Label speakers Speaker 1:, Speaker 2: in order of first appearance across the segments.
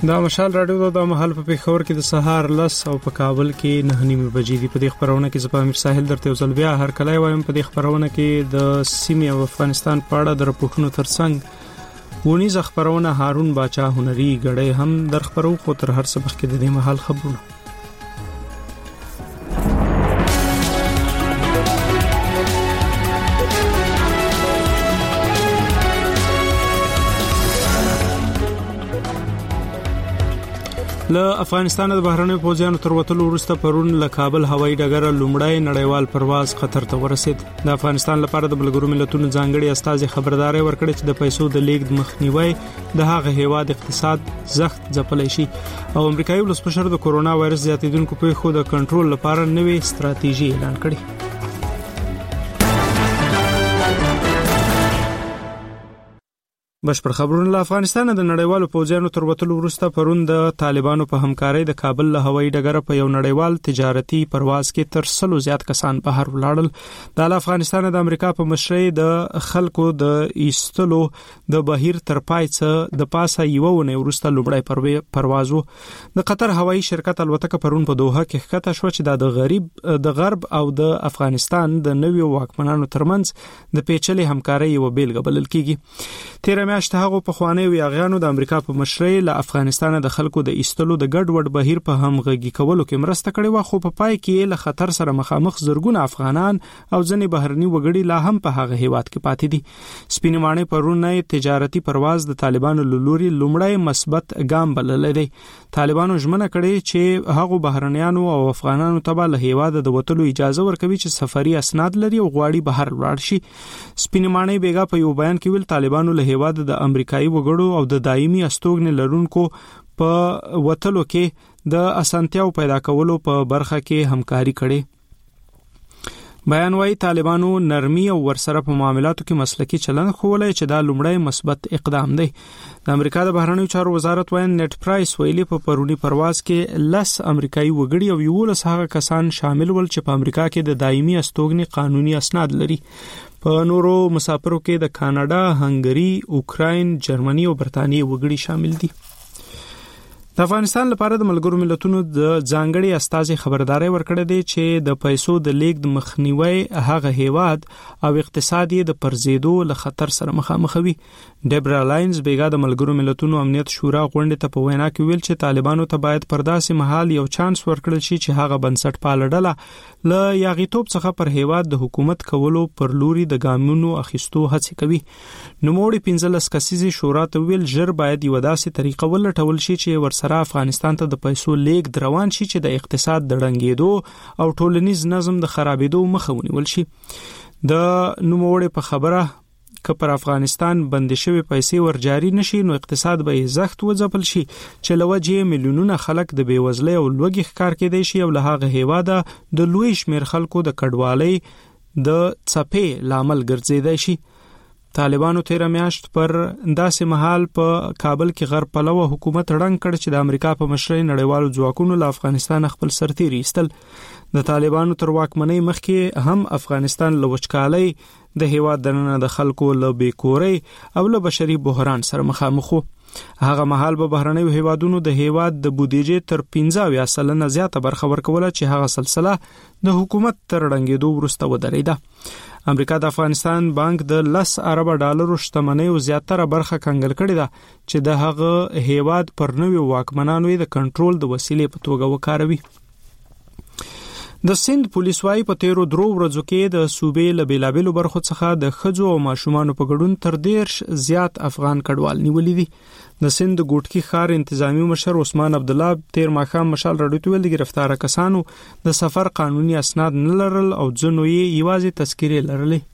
Speaker 1: دا مشال راډیو د محل په پیښور کې د سهار 10 او په کابل کې 9:30 بجې دی. په دې خبرونه کې زه امیر ساحل درته وزل بیا هر کله وایم. په دې خبرونه کې د سیمې او افغانستان په اړه د رپورټونو ترڅنګ ونیز خبرونه هارون باچا هنري غړې هم در خبرو خو تر هر څه بخکې د دې محل خبرونه. له افغانستان د بهرنیو پوځیانو تر وتلو وروسته پرون له کابل هوایي ډګر لومړی نړیوال پرواز قطر ته ورسید. د افغانستان لپاره د ملګرو ملتونو ځانګړي استازي خبرداري ورکړه چې د پیسو د لیږد مخنیوي د هغه هیواد اقتصاد زخت ځپلی شي او امریکایي ولسمشر د کورونا وایرس زیاتیدونکو پیښو د کنټرول لپاره نوې ستراتیژي اعلان کړې. بشپړ خبرونه له افغانستان د نړیوالو پوځیانو تر وتلو وروسته پرون د طالبانو په همکارۍ د کابل له هوایي ډګر په یو نړیوال تجارتي پرواز کې تر 100 زیات کسان بهر ولاړل. د افغانستان د امریکا په مشرۍ د خلکو د ایستلو د بهیر تر پای څخه د پاسه یو ونه وروسته لومړی پروازو د قطر هوایي شرکت الوتکه پرون په دوحه کې ښکته شو چې د غرب او د افغانستان د نویو واکمنانو ترمنځ د پیچلې همکارۍ یو بیلګه بلل کیږي. میاشت هغه په خواني ویاغیانو د امریکا په مشرۍ له افغانستان د خلکو د ایستلو د ګډوډ بهیر په همغږي کولو کې مرسته کړې و، خو په پای کې له خطر سره مخامخ زرګونه افغانان او ځنې بهرني وګړي لا هم په هغه هیواد کې پاتې دي. سپینمانه پرونه تجارتي پرواز د طالبانو لوري لومړی مثبت ګام بلل دی. طالبانو ژمنه کړې چې هغه بهرنیانو او افغانانو ته له هیواد د وټلو اجازه ورکوي چې سفري اسناد لري او غواړي بهر لاړ شي. سپینمانه بیګا په یو بیان کې ویل طالبانو له هیواد د امریکایي وګړو او د دایمي استوګنې لرونکو په وټلو کې د اسانتیاو پیدا کولو په برخه کې همکاري کړې. بیان وايي طالبانو نرمي او ورسره په معاملاتو کې مسلکي چلند خوولای چې دا لومړی مثبت اقدام دی. د امریکا د بهرنیو چارو وزارت وین نت پرایس ویلي په پرونی پرواز کې 10 امریکایي وګړي او 11 هغه کسان شامل ول چې په امریکا کې د دایمي استوګنې قانوني اسناد لري. په نورو مسافرو کې د کاناډا، هنګری، اوکراین، جرمني او برتانیې وګړي شامل دي. د افغانستان لپاره د ملګرو ملتونو د ځانګړي استازي خبرداري ورکړه دي چې د پیسو د لیږد مخنیوي هغه هیواد او اقتصاد یې د پرزیدو له خطر سره مخامخ وي. ډیبرا لاینز بیګا د ملګرو ملتونو امنیت شورا غونډې ته په وینا کې ویل چې طالبانو ته باید پر داسې مهال یو چانس ورکړل شي چې هغه بنسټ پالډله له یاغیتوب څخه پر هیواد د حکومت کولو پر لوري د ګامونو اخیستو هڅه کوي. نوموړي 15 کسیزي شورا ته ویل ژر باید یو داسې طریقه ولټول شي چې ورسره افغانستان ته د پیسو لیږد روان شي چې د اقتصاد د ړنګېدو او ټولنیز نظم د خرابېدو مخه ونیول شي. د نوموړي په خبره که پر افغانستان بندي شوی پیسې ورجاري نشي نو اقتصاد به زخت وځپل شي چې لوجه میلیونونه خلک د بیوزلۍ او لوږې ښکار کېدی شي او له هغه هیواده د لوی شمیر خلکو د کډوالۍ د څپې لامل ګرځیدای شي. طالبانو تیر میاشت پر داسې محل په کابل کې غرب پلوه حکومت رنګ کړ چې د امریکا په مشرۍ نړیوالو ځواکونو له افغانستان خپل سرتیري ایستل. د طالبانو تر واکمنۍ مخکې هم افغانستان له وچکالۍ د هیواد دننه د خلکو له بیکورۍ او له بشري بحران سره مخامخ وو. هغه مهال به بهرنیو هیوادونو د هیواد د بودیجې تر 15% زیاته برخه ورکوله چې هغه سلسله د حکومت تر ړنګېدو وروسته ودرېده. امریکا د افغانستان بانک د 10 ارب ډالرو شتمنۍ او زیاتره برخه کنګل کړې ده چې د هغه هیواد پر نویو واکمنانو د کنټرول د وسیلې په توګه وکاروي. د سند پولیس وايي په تیرو 3 ورځو کې د صوبې له بیلابېلو برخو څخه د ښځو او ماشومانو په ګډون تر 10 زیات افغان کډوال نیولې دي. د سند ګوټکی ښار انتظامی مشر عثمان عبد الله تیر ماښام مشال راډیو ته ویل د گرفتار کسانو د سفر قانوني اسناد نه لرل او ځنو یې یوازې تذکیرې لرلې.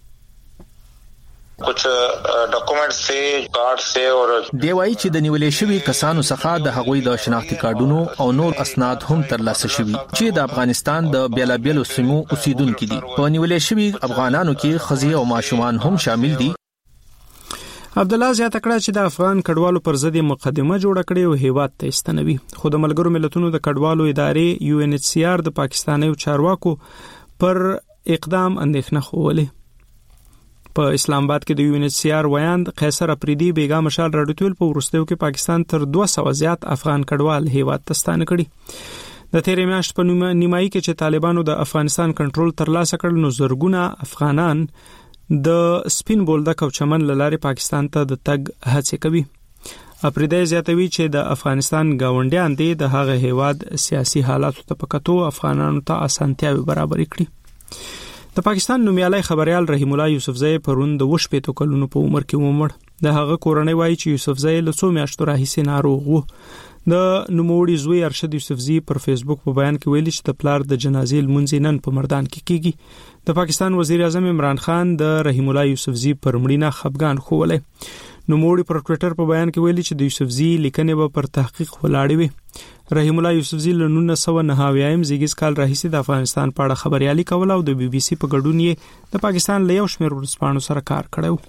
Speaker 2: कुछ ډاکومنټ سه کارت سه او
Speaker 3: دی وایي چې د نیولې شوی کسانو څخه د هغوی د شناختی کارتونو او نور اسناد هم ترلاسه شوي چې د افغانستان د بیلابېلو سیمو اوسیدونکو دي. په نیولې شوی افغانانو کې ښځې او ماشومان هم شامل دي.
Speaker 1: عبد الله زیاته کړه چې د افغان کډوالو پر ضد مقدمه جوړه کړې او هیواد ته استنوي. خو د ملګرو ملتونو د کډوالو ادارې UNHCR د پاکستاني چارواکو پر اقدام اندېښنه خوله. په اسلام آباد کې د UNHCR ویاند قیصر افریدي بیګا مشال راډیو په ورستیو کې پاکستان تر 200 زیات افغان کډوال هیواد ته ستانه کړي د تیرې میاشتې په نیمایي کې چې طالبانو د افغانستان کنټرول ترلاسه کړ نو زرګونه افغانان د سپین بولدک او چمن لارې پاکستان ته د تګ هڅه کوي. افریدي زیاتوي چې د افغانستان گاونډیان دي د هغه هیواد سیاسي حالاتو ته پکتو افغانانو ته اسانتیاوي برابر کړي. د پاکستان نومیالي خبريال رحیم الله یوسفزئی پرون د 28 کلونو په عمر کې ومړ. د هغه کورنۍ وایي چې یوسفزئی له 2 میاشتو راهیسې ناروغ و. د نوموړي زوی ارشد یوسفزئی پر فیسبوک په بیان کې ویلي چې د پلار د جنازې لمونځ نن په مردان کې کیږي. د پاکستان وزیر اعظم عمران خان د رحیم الله یوسفزئی پر مړینه خفګان خوولې. نوموړي پر ټوئیټر په بیان کې ویلي چې د یوسفزئی لیکنې به پر تحقیق ولاړې وي. رحیم الله یوسفزئی له 1999 زیږیز کال راهیسې د افغانستان په اړه خبريالي کوله او د BBC په ګډون یې د پاکستان له یو شمېر ورځپاڼو سره کار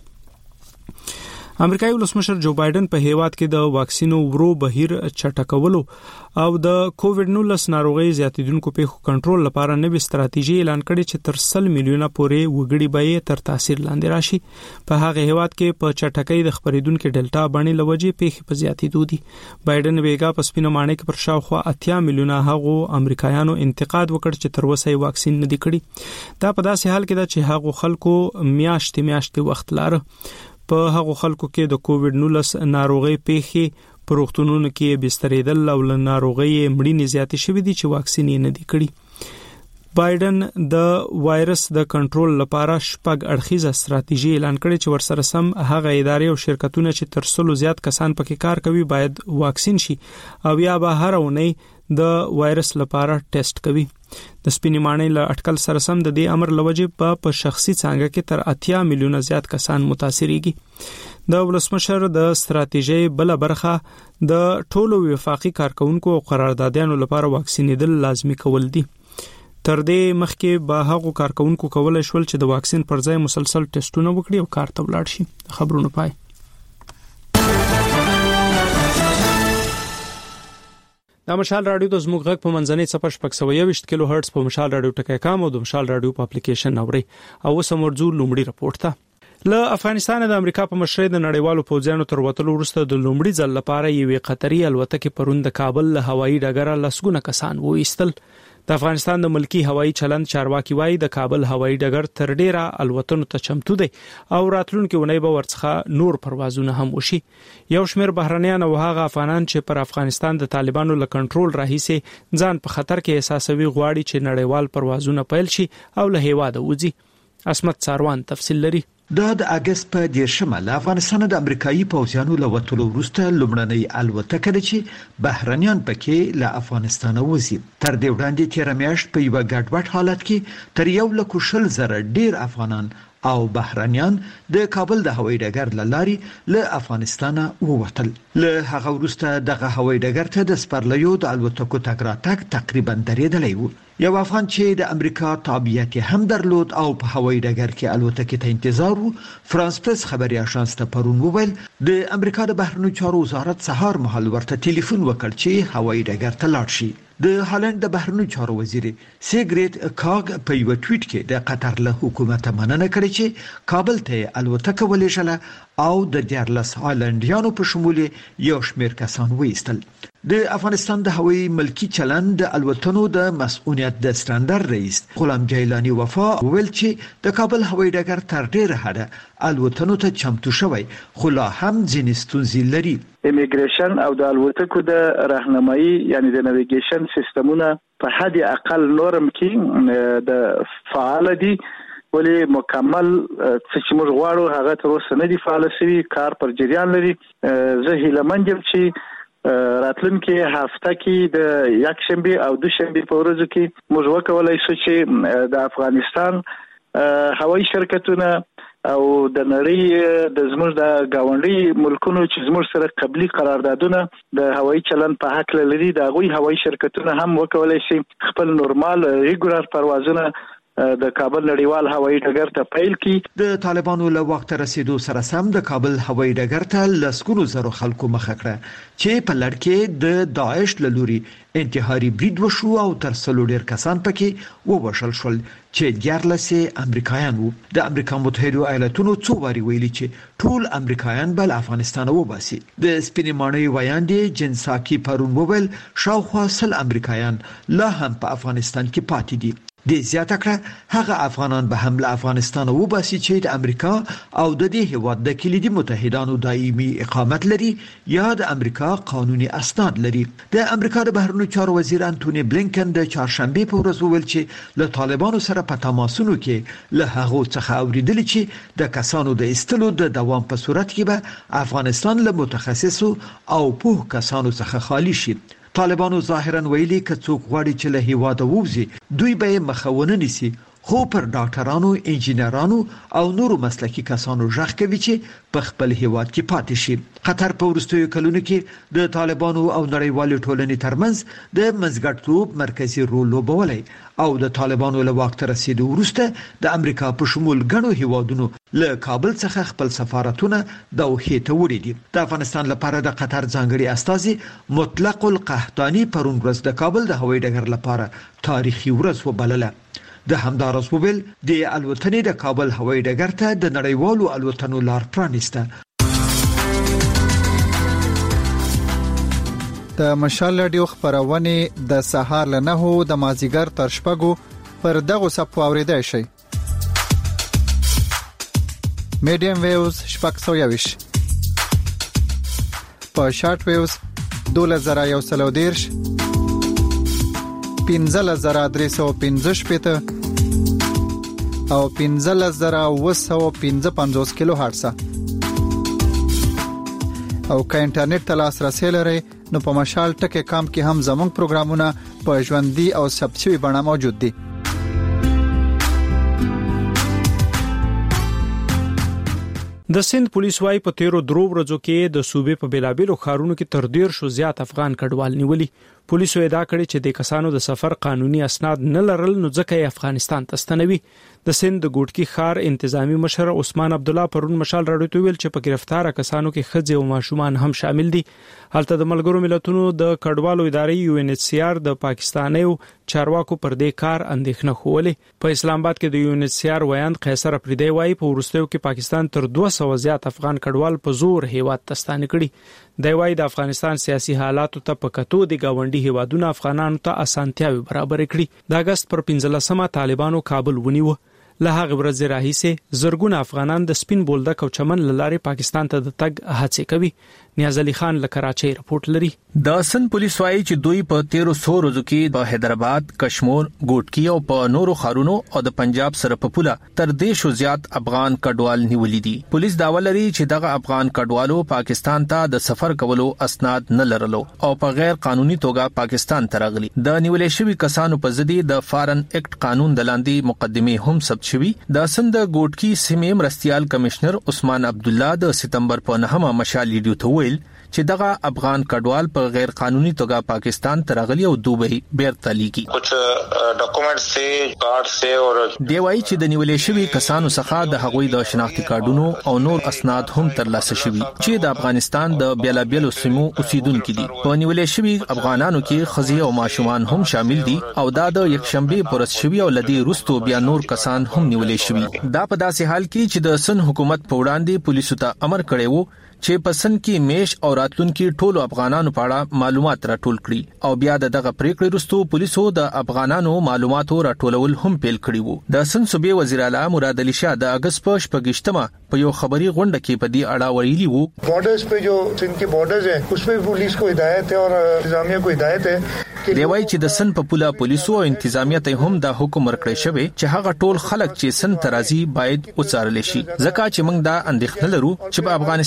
Speaker 1: کړی. امریکایي ولسمشر جو بایدن په هیواد کې د واکسینو ورو بهیر چټکولو او د کووډ-19 ناروغي زیاتیدونکو پیښو کنټرول لپاره نوې ستراتیژي اعلان کړې چې تر 100 میلیونه پورې وګړي به تر تاثیر لاندې راشي. په هغه هیواد کې په چټکۍ د خبرېدونکو ډیلټا باندې لوجې پیښې په زیاتېدو دي. بایدن بیګا په سپینه مانه کې پر شاوخوا 80 میلیونه هغو امریکایانو انتقاد وکړ چې تر اوسه یې واکسین نه دی کړی. دا په داسې حال کې ده چې هغو خلکو میاشتې وخت لاره. په هغو خلکو کې د کووډ-19 ناروغي پیښې په روغتونونو کې بسترېدل او له ناروغي مړینې زیاتې شوې دي چې واکسین یې نه دی کړی. بایدن د وایرس د کنټرول لپاره شپږ اړخیزه ستراتیژي اعلان کړې چې ورسره سم هغه ادارې او شرکتونه چې تر 100 زیات کسان پکې کار کوي باید واکسین شي او یا به هر اونۍ د وایرس لپاره ټیسټ کوي. د سپینې مانې له اټکل سره سم د دې امر لوجې په شخصي څانګه کې تر 80 میلیونه زیات کسان متاثرېږي. د ولسمشر د ستراتیژي بل برخه د ټولو وفاقي کارکونکو او قراردادیانو لپاره واکسینېدل لازمي کول دي. تر دې مخکې به هغو کارکونکو کولای شول چې د واکسین پر ځای مسلسل ټیسټونه وکړي او کار ته ولاړ شي. خبرونه پای. د مشال رادیو د زموږ غږ په منځنۍ صفحه 621 کیلو هرتز په مشال رادیو ټکی کام او د مشال رادیو په اپلیکیشن اوري. او سمورځو لومړی رپورت ته له افغانستان د امریکا په مشرۍ د نړیوالو پوځیانو تر وټلو وروسته د لومړي ځل لپاره یوې قطري الوتکې پرون د کابل له هوایي ډګره لسګونه کسان وایستل. د افغانستان د ملکی هوایي چلند چارواکي وایي د کابل هوایي ډګر تر ډیره الوتنو ته چمتو دی او راتلونکي ونې به ورڅخه نور پروازونه هم وشي. یو شمېر بهرنیان او هغه افغانان چې پر افغانستان د طالبانو له کنټرول راهیسې ځان په خطر کې احساسوي غواړي چې نړیوال پروازونه پیل شي او له هیواده وځي. عصمت ساروان تفصیل لري.
Speaker 4: د اگست په 10 له افغانستان د امریکایي پوځیانو له وټلو وروسته لومړنۍ الوتکه ده چې بهرنیان پکې له افغانستان وځي. تر دې وړاندې تیر میاشت په یو ګډوډ حالت کې تر 1,40,000 ډیر افغانان او بهرنیان د کابل د هوایي ډګر لارې له افغانستان ووتل. له هغه وروسته دغه هوایي ډګر ته د سپرلیو د الوتکو تګ راتګ تقریبا درېدلی و. یو افغان چې د امریکا تابعیت هم درلود او په هوایي ډګر کې الوتکې ته انتظار و فرانس پریس خبري اژانس ته پرون وویل د امریکا د بهرنیو چارو وزارت سهار مهال ورته ټلیفون وکړ چې هوایي ډګر ته لاړ شي. د هالند د بهرنیو چارو وزیر سیګریټ کاګ په یو ټویټ کې د قطر له حکومت مننه کړې چې کابل ته الوتکه ولېږله او د 14 هالندیانو په شمول یو شمېر کسان وایستل. د افغانستان د هوایي ملکی چلند د الوتنو د مسؤلیت د ستاندر رئیس غلام جیلانی وفا ویل چې د کابل هوایي ډګر تر ډیره حده الوتنو ته چمتو شوی خو لا هم ځینې ستونزې لري.
Speaker 5: امیګریشن او د الوتکو د راهنمایي یعنی د نیویګیشن سیستمونه په حد اقل نورم کې د فعال دي ولی مکمل چې موږ غواړو هغه تر اوسه نه دي فعال شوي. کار پر جریان لري. زه هیلهمند یم چې راتلونکي هفته کې د یک شنبه او دوشنبه په ورځو کې موږ وکولای شو چې د افغانستان هوایي شرکتونه او د نړۍ د زموږ د گاونډي ملکونو چې زموږ سره قبلي قراردادونه د هوایي چلند په حق لري د هغوی هوایي شرکتونه هم وکولای شي خپل نورمال ریګولر پروازونه د کابل نړیوال هوایي ډګر ته پیل کی.
Speaker 4: د طالبانو له وخت رسیدو سره سم د کابل هوایي ډګر ته لسګونو زرو خلکو مخه کړه چې په لړ کې د داعش له لوري انتحاري برید وشو او تر څلور ډیر کسان پکې ووژل شول چې 14 امریکایان وو. د امریکا متحده ایالاتونو څو واری ویلي چې ټول امریکایان بل افغانستان وباسي. د سپینې ماڼۍ ویاندې جنساکي پرون وویل شاوخوا 100 امریکایان لا هم په افغانستان کې پاتې دي. د زیاته کړه هغه افغانان به هم له افغانستان وباسي چې د امریکا او د دې هیواد د کلیدي متحدانو دایمي اقامت لري یا د امریکا قانوني اسناد لري. د امریکا د بهرنیو چارو وزیر انټونی بلینکن د چهارشنبه په ورځ وویل چې له طالبانو سره په تماسونو کې له هغه څخه اوریدل چې د کسانو د استلو د دوام په صورت کې به افغانستان له متخصصو او پوه کسانو څخه خالی شي. طالبانو ظاهرا ویلي که څوک غواړي چې له هیواده ووځي دوی به مخاونه نيسي، خو پر ډاکټرانو، انجینرانو او نورو مسلکي کسانو ژغ کوي چې په خپل هیواد کې پاتې شي. قطر په وروستیو کلونو کې د طالبانو او نړیوالې ټولنې ترمنځ د منځګړیتوب مرکزی رول لوبولی او د طالبانو له وخت رسیدو وروسته د امریکا په شمول ګڼو هیوادونو له کابل څخه خپل سفارتونه دوحې ته وړي دي. د افغانستان لپاره د قطر ځانګړي استازي مطلق القحطاني پرون ورځ د کابل د هوایي ډګر لپاره تاریخي ورځ وبلله. د همدارس وبل د الوتنې د کابل هوایي ډګر ته د نړیوالو الوتنو لار پرانیسته.
Speaker 6: د مشال رادیو خبرونه د سهار له 9 د مازیګر تر شپږو پر دغه صفو اوریدای شي. میډیم ویوز شپږ په شارټ ویوز 2110 15315 او 15755 کیلو هرتز. او که انټرنیټ ته لاسرسي لرئ نو په مشال ټکي کام کې هم زموږ پروګرامونه په ژوندۍ او ثبت شوی بڼه موجود دي.
Speaker 1: د سند پولیس وايي په 13 ورځو کې د صوبې په بلابلو ښارونو کې تر 150 زیات افغان کډوال نیولي. پولیسو ادعا کړې چې د کسانو د سفر قانوني اسناد نه لرل نو ځکه یې افغانستان ته ستنوي. د سند د ګوټکی ښار انتظامی مشر عثمان عبد الله پرون مشال راډیو ته ویل چې په گرفتار کسانو کې ښځې او ماشومان هم شامل دي. هلته د ملګرو ملتونو د کډوالو ادارې UNHCR د پاکستانیو چارواکو پر دې کار اندېښنه خوولې. په اسلام آباد کې د UNHCR ویاند قیصر افریدی وايي په ورستیو کې پاکستان تر 200 زیات افغان کډوال په زور هیواد ته ستانه کړي. دی وايي د افغانستان سیاسي حالاتو ته په کتو د گاونډي هیوادونو افغانانو ته اسانتیاوي برابر کړي. د اگست پر 15مه طالبانو کابل ونیو. له هغه ورځې راهیسې زرګونه افغانان د سپین بولدک او چمن لارې پاکستان ته د تګ هڅه کوي. نیاز علي خان له کراچۍ رپورټ لري.
Speaker 3: د سن پولیس وايي چې دوی په 1300 ورځو کې په حیدرآباد، کشمیر، ګوټکی او په نورو ښارونو او د پنجاب سره په پوله تر 200 زیات افغان کډوال نیولي دي. پولیس داوا لري چې دغه افغان کډوالو پاکستان ته د سفر کولو اسناد نه لرلو او په غیر قانوني توګه پاکستان ته راغلي. د نیولې شوی کسانو په ضد د فارن اکټ قانون د لاندې مقدمه هم ثبت شوی. د سند ګوټکی سیمې مرستيال کمشنر عثمان عبد الله د سپتمبر په 9مه مشال ریډیو ته ویل چې دغه افغان کډوال په غیر قانوني توګه پاکستان ته راغلي او دوی بیرته لیکي.
Speaker 2: کچھ ډاکومنټس سے کارت سے اور
Speaker 3: دی وايي چې د نیولې شوی کسانو څخه د هغوی د شناختی کارتونو او نور اسناد هم ترلاسه شوي چې د افغانستان د بیلابلو سیمو اوسیدونکو دي. په نیولې شوی افغانانو کې ښځې او ماشومان هم شامل دي او دا د یکشنبه پرز شوی او لدی روستو بیا نور کسان هم نیولې شوی. دا په داسې حال کې چې د سن حکومت په وړاندې پولیسو ته امر کړی وو چې پسند کې میش او راتلونکو ټولو افغانانو په اړه معلومات راټول کړي او بیا دغه پریکړې وروسته پولیسو د افغانانو معلوماتو راټولول هم پیل کړي وو. د سن صوبې وزیر اعلی مراد علي شاه د اگست په 28مه په یو خبري غونډه کې په دې اړه ویلي وو
Speaker 7: بارډرز په جو سن کې بارډرز ہے اس पे पुलिस को हिदायत है और इंतजामिया को हिदायत है.
Speaker 3: دی وايي چې د سن په پوله پولیسو او انتظامیه ته هم د حکم ورکړی شوی چې هغه ټول خلک چې سن ترازی باید وڅارل شي ځکه چې موږ دا اندېښنه لرو چې په افغانستان کې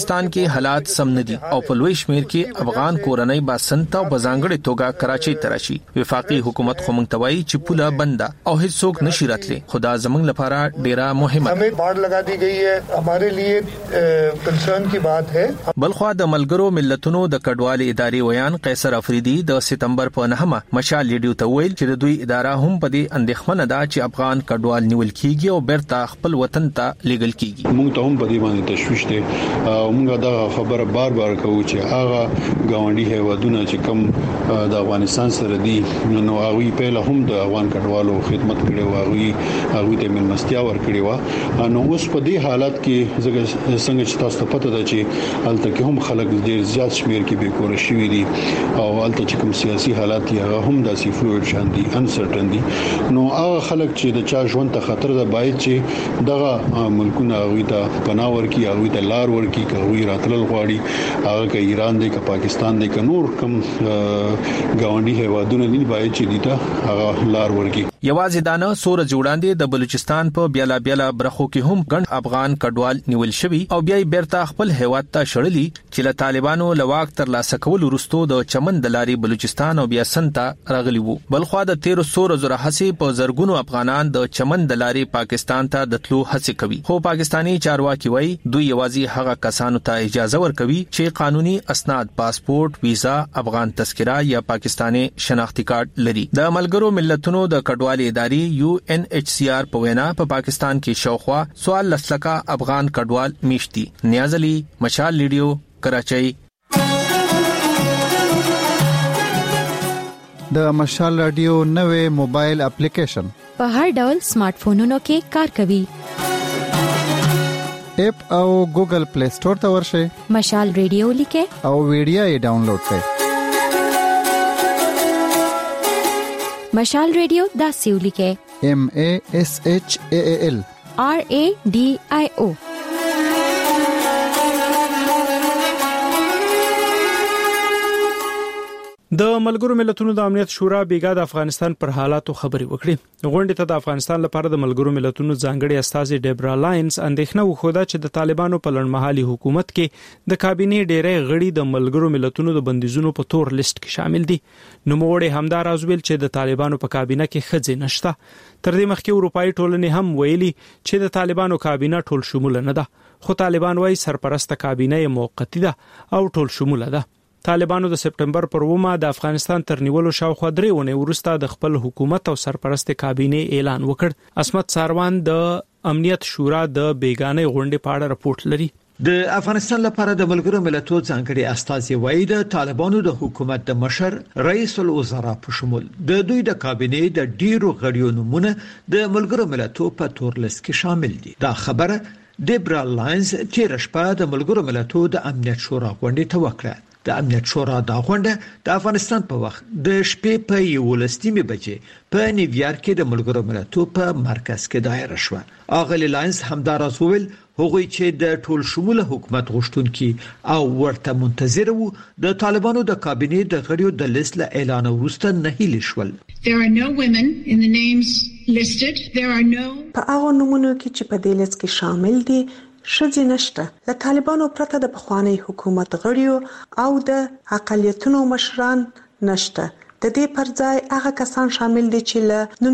Speaker 3: کې حالات سم نه دي او په لوی شمیر کې افغان کورنۍ با سنت او بزانګړې توګه کراچۍ تراشي. وفاقي حکومت خو مونږ توای چې پوله بنده او هیڅوک نشي راتلی. خدا زمنګ لپاره ډیره مهمه
Speaker 7: हमें बाड़ लगा दी गई है, हमारे लिए कंसर्न की बात है.
Speaker 3: بلخوا د ملګرو ملتونو د کډوالۍ ادارې ویان قیصر افریدي د سپتمبر په 9 مشال لیډیو ته ویل چې د دوی اداره هم په دې اندېښمنه ده چې افغان کډوال نیول کیږي او بیرته خپل وطن ته لیږل کیږي.
Speaker 8: موږ ته هم په دې باندې تشویش ده او موږ دا خبره بار بار کوو چې هغه ګاونډي هیوادونه چې کوم د افغانستان سره دي نو هغه په هم د افغان کډوالو خدمت کړي او هغه ته ملمستیا ورکړي و. نو اوس په دې حالت کې څنګه چې تاسو ته پته ده چې الته کې هم خلک ډیر زیات شمیر کې به کور شوي دي او الته چې کوم سیاسي حالات یې هغه هم داسې فلوئډ شان دي انسرټن دي. نو هغه خلک چې د چا ژوند ته خطر ده باید چې دغه ملکونه هغه ته پناه ورکړي هغه ته لار ورکړي کوي راتلل غواړي هغه کې ایران دی که پاکستان دی که نور کوم ګاونډي هیوادونه دي باید چې دیته هغه لار ورکړي.
Speaker 3: یوازې دانه سور جوړاندې د بلوچستان په بیلا بیلا برخو کې هم ګڼ افغان کډوال نیول شوی او بیا بیرته خپل هیواد ته شړلی چې له طالبانو لواک تر لاسه کول وروسته د چمن د لارې بلوچستان او بیا سنتا راغلی وو. بلخوا د 1300 زره هڅې په زرګونو افغانان د چمن د لارې پاکستان ته د تلو هڅې کوي. خو پاکستانی چارواکي وایي دوی یوازې هغه کسانو ته اجازه ورکوي چې قانوني اسناد پاسپورت ویزا افغان تذکره یا پاکستانی شناختی کارت لري. د ملګرو ملتونو د کډوال ادارې UNHCR په وینا په پاکستان کې شاوخوا 14 لکه افغان کډوال میشتي. نیاز علي مشال لیډیو کراچۍ.
Speaker 6: د مشال رادیو نوې موبایل اپلیکیشن
Speaker 9: په هر ډول سمارټ فونونو کې کار کوي.
Speaker 6: اپ او ګوګل پلی سٹور ته ورشئ.
Speaker 9: مشال ریډیو لیکه
Speaker 6: او ویډیو یې ډاونلوډ کړئ.
Speaker 9: مشال ریډیو داسې ولیکه
Speaker 6: MASHAAL
Speaker 9: RADIO.
Speaker 1: د ملګرو ملتونو د امنیت شورا بیګا د افغانستان پر حالاتو خبري وکړي. غونډې ته د افغانستان لپاره د ملګرو ملتونو ځانګړي استازي ډیبرا لاینز اندېښنه وښوده چې د طالبانو په لړمحالي حکومت کې د کابینې ډېرې غړي د ملګرو ملتونو د بندیزونو په تور لیست کې شامل دي. نوموړي همدار ازویل چې د طالبانو په کابینه کې ښځې نشته. تر دې مخکې اروپאי ټولنې هم ویلي چې د طالبانو کابینه ټول شمول نه ده. خو طالبان وايي سرپرسته کابینه موقتی ده او ټول شمول ده. طالبانو د سپتمبر پر 9 د افغانستان تر نیولو شاوخوا 3 ونې وروسته د خپل حکومت او سرپرست کابینې اعلان وکړ. اسمت ساروان د امنیت شورا د بیګانې غونډې په اړه راپورټ لري.
Speaker 4: د افغانستان لپاره د ملګرو ملتونو ځانګړي استازي وایي د طالبانو د حکومت د مشر رئیس الوزرا په شمول د دوی د کابینې د ډیرو غړیو نومونه د ملګرو ملتونو په تور لیست کې شامل دي. دا خبره ډیبرا لاینز تیر شپه د ملګرو ملتونو د امنیت شورا غونډې ته وکړه. د امنیت شورا د غونډه د افغانستان په وخت د شپې په 11 بجې په نیویارک کې د ملګرو ملتونو په مرکز کې دایره شوه. اغلی لاینز همدار ازویل هغوی چې د ټول شموله حکومت غوښتونکي او ورته منتظر وو د طالبانو د کابینې د غړیو د لیست له اعلان وروسته نه هیلې شول.
Speaker 10: There are no women in the names listed. There are no
Speaker 11: په هغه نمونه کې چې په دې لیست کې شامل دي شذ نشته. له طالبانو پرته د بخوانی حکومت غړیو او د اقلیتونو مشران نشته. د دې پر ځای هغه کسان شامل دي چې له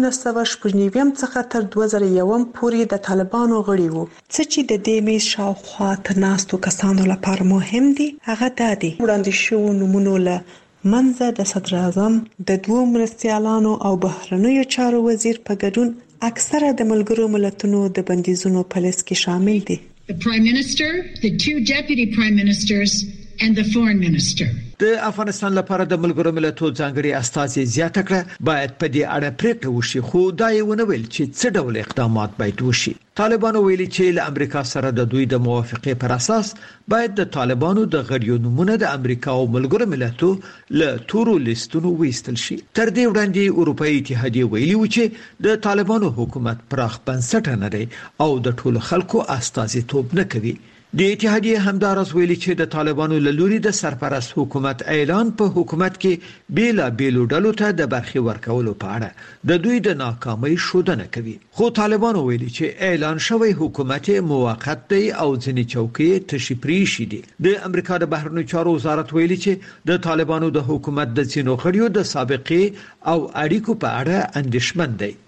Speaker 11: 1999 څخه تر 2001 پورې د طالبانو غړي وو. څه چې د دې میز شاوخوا تناستو کسانو لپاره مهم دي هغه دا دي وړاندې شو نمونه له منځه د صدر اعظم د دوه مرستیالانو او بهرنیو چارو وزیر په ګډون اکثره د ملګرو ملتونو د بندیزونو په لیست کې شامل دي.
Speaker 10: The Prime Minister, the 2 Deputy Prime Ministers and the Foreign Minister.
Speaker 4: د افغانستان لپاره د ملګرو ملتونو ځانګړي استازي زیاته کړه باید په دې اړه پریکړه وشي خو دا یې ونه ویل چې څه ډول اقدامات باید وشي. طالبانو ویلي چې له امریکا سره د دوی د موافقې پر اساس باید د طالبانو د غړیو نمونه د امریکا او ملګرو ملتونو له تورو لیستونو وېستل شي. تر دې وړاندې اروپאי اتحادیه ویلي و چې د طالبانو حکومت پراخ بنسټ نه دی او د ټولو خلکو استازیتوب نه کوي. د اتحادیه همدارس ویلي چې د طالبانو له لوري د سرپرست حکومت اعلان په حکومت کې بیلا بیلو ډلو ته د برخې ورکولو په اړه د دوی د ناکامۍ ښودنه کوي. خو طالبانو ویلي چې اعلان شوی حکومت موقت دی او ځینې چوکۍ تشپری شي دي. د امریکا د بهرنیو چارو وزارت ویلي چې د طالبانو د حکومت د ځینو غړیو د سابقې او اړیکو په اړه اندېښمن دی.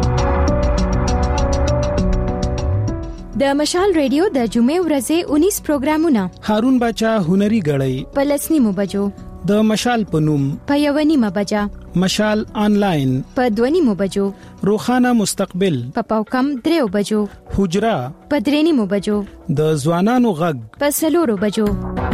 Speaker 9: د مشال ریډیو د جمعې ورځې 19 پروګرامونه
Speaker 1: هارون بچا هنري غړی
Speaker 9: په لسنیمو بجو
Speaker 1: د مشال پنوم
Speaker 9: په یونیمه بجا
Speaker 1: مشال آنلاین
Speaker 9: په 2 بجو
Speaker 1: روخانه مستقبل
Speaker 9: په پاوکم 3 بجو
Speaker 1: حجرا
Speaker 9: په 3 بجو
Speaker 1: د ځوانانو غږ
Speaker 9: په 4 بجو.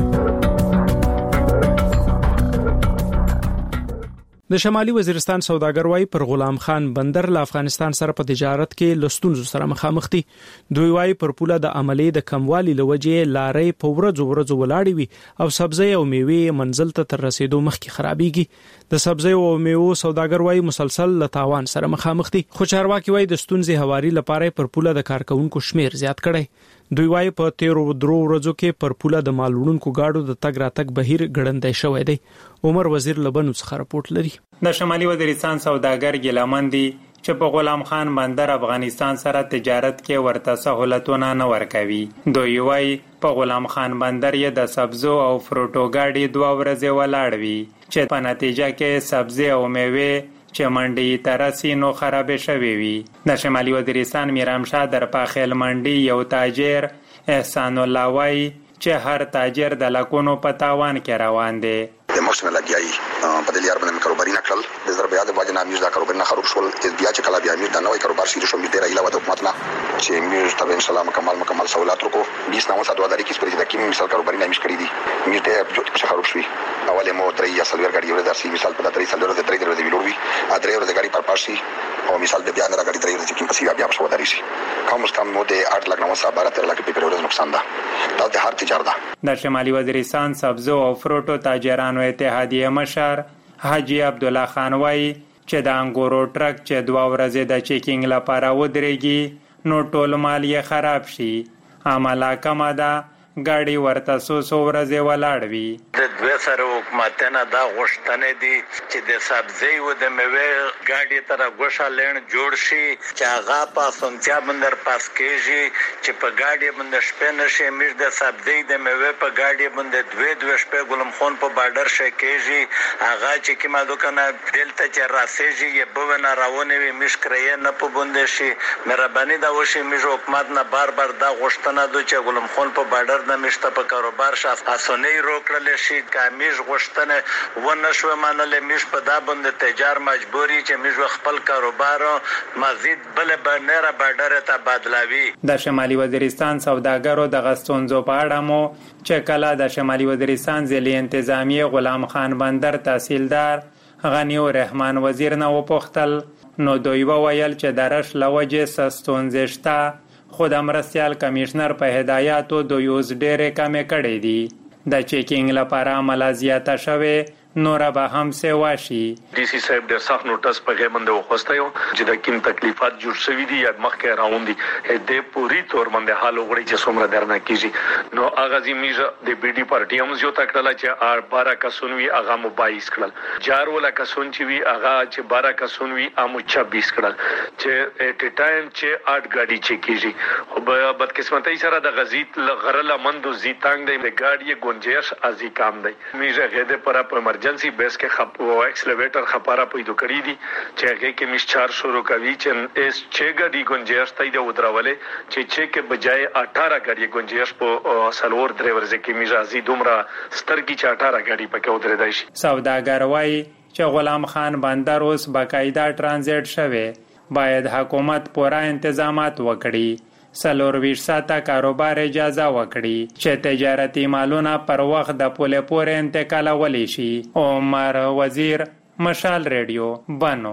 Speaker 1: د شمالي وزیرستان سوداګر وايي پر غلام خان بندر له افغانستان سره په تجارت کې لستونزو سره مخامخ دي. دوی وايي پر پوله د عملې د کموالي لوجې لارې په ورځو ولاړې وي او سبزی او میوه منزل ته تر رسیدو مخکې خرابېږي. د سبزی او میوه سوداګر وايي مسلسل له تاوان سره مخامخ دي. خو چارواکي وايي د ستونزې هواري لپاره پر پوله د کارکونکو شمیر زیات کړي. دوی وايي په 13 ورځو کې پر پوله د مالونکو گاډو د تګ راتګ بهیر ګړندې شوی دی. عمر وزیر لبنو څخه رپورټ لري.
Speaker 12: د شمالي وزیرستان سوداګر ګیلمن دي چې په غلام خان بندر افغانستان سره تجارت کې ورته سہولتونه نه ورکوي. دوی وايي په غلام خان بندر یې د سبزو او فروټو گاډي 2 ورځې ولاړ وي چې په نتیجه کې سبزي او میوه چې منډي ترسي نو خراب شوي وي. د شمالي وزیرستان میرامشاه در پاخیل منډي یو تاجر احسان الله وايي چې هر تاجر د لکونو په تاوان کې روان دی.
Speaker 13: د موسم لګیای په دې لار باندې کاروباري نکړل د ضربیا د واجب نامې د کاروبار نه خراب شول بیا چې کلا بیا مې د نوې کاروبار شروع شو مې ډیر ایله وته حکومت نه چې مې تبه ان شاء الله مکمل سہولت ورکو 20 نو ساتو داري کې سپری د کې مثال کاروباري نامې کړی دي مې ډیر چې خراب شوی اوله مو درې یا سلویر غړي ور درسي مثال په درې سلویر د درې د ویلوړي ا درې ور د غړي پر پاسي او مثال د بیا نه غړي درې د کې پسې بیا په وداري شي کم مو د 8 لک نو صاحب 12 لک په پیروز نقصان ده دا د هر تجارت ده.
Speaker 12: د شمالي وزیرستان سبزو او فروټو تاجرانو اتحادیه مشر حاجی عبد الله خان وايي چې د انګورو ټرک چې 2 ورځې د چیکینګ لپاره ودرېږي نو ټول مال یې خراب شي. عمله کمه ده ګاډي ورته سو ورځې ولاړ وي.
Speaker 14: د دوه سره حکومتونه دا غوښتنه دي چې د سبزی او د میوه ګاډي تر غوښه لین جوړ شي چې هغه په سنتیا بندر پاس کېږي چې په ګاډي باندې شپه نشي مش د سبزی د میوه په ګاډي باندې دوه شپه ګلم خون په بارډر شي کېږي هغه چې کما دوکنه دلته چې راسېږي یې بونه راونه وي مش کرې نه په بوند شي مهرباني دا وشي مش حکومت نه بار دا غوښتنه دوی چې ګلم خون په بارډر د مشته په کاروبار شاف اسونې روکړل شي کامیز غوښتنه ونه شو منل مش په دا بند تجار مجبوری چې مش خپل کاروبار مزید بل بنره بارډر ته بدلاوي.
Speaker 12: د شمالي وزیرستان سوداګرو د غستونزو په اړه مو چې کله د شمالي وزیرستان ځلې انتظامی غلام خان بندر تحصیلدار غنی رحمان وزیر نه وپوښتل نو دوی وویل چې درش لوجه سستونزشتا خود امرستیال کمیشنر په هدایاتو د یوز ډېرې کمې کړې دي. د چیکینګ لپاره عمله زیاته شوې نور به هم سیوا شي.
Speaker 15: ډي سي صاحب ډېر سخت نوټس په غیمنده وخوستایو چې د کوم تکلیفات جوړ شوي دي یا مخکې راوندي د پوری تور باندې حال وګړي چې څومره درنه کیږي نو اغازي میزه د بي ډي پارټي هم زیاته کړل چې 12 کسون وی اغه موبایس کړل جار ولا کسون چې وی اغه چې 12 کسون وی امو 26 کړل چې اټ ټایم چې 8 ګاډي چې کیږي خو بدقسمتۍ سره د غزیت غرله مندو زیتانګ د ګاډي گنجائش ازي کام دی میزه غده پر ایمرجنسی بیس کې خپ او ایکسلیویټر خپاره پیدا کړی دي چې هغه کې مشچار شروع کوي چې اس 6 ګاډي گنجائش تای د ودرولې چې 6 کې بجای 18 ګاډي گنجائش په سلور ډرایور ځکه میزازي دومره سترګي چې 18 ګاډي پکې ودرېدای شي.
Speaker 12: سوداګر وايي چې غلام خان بندر اوس باقاعده ترانزیت شوه باید حکومت پورا انتظامات وکړي. سلورویش ساته کاروبار اجازه وکړي چې تجارتي مالونه پر وخت د پوله پورې انتقال ولی شي. عمر وزیر مشال ریډیو بنو.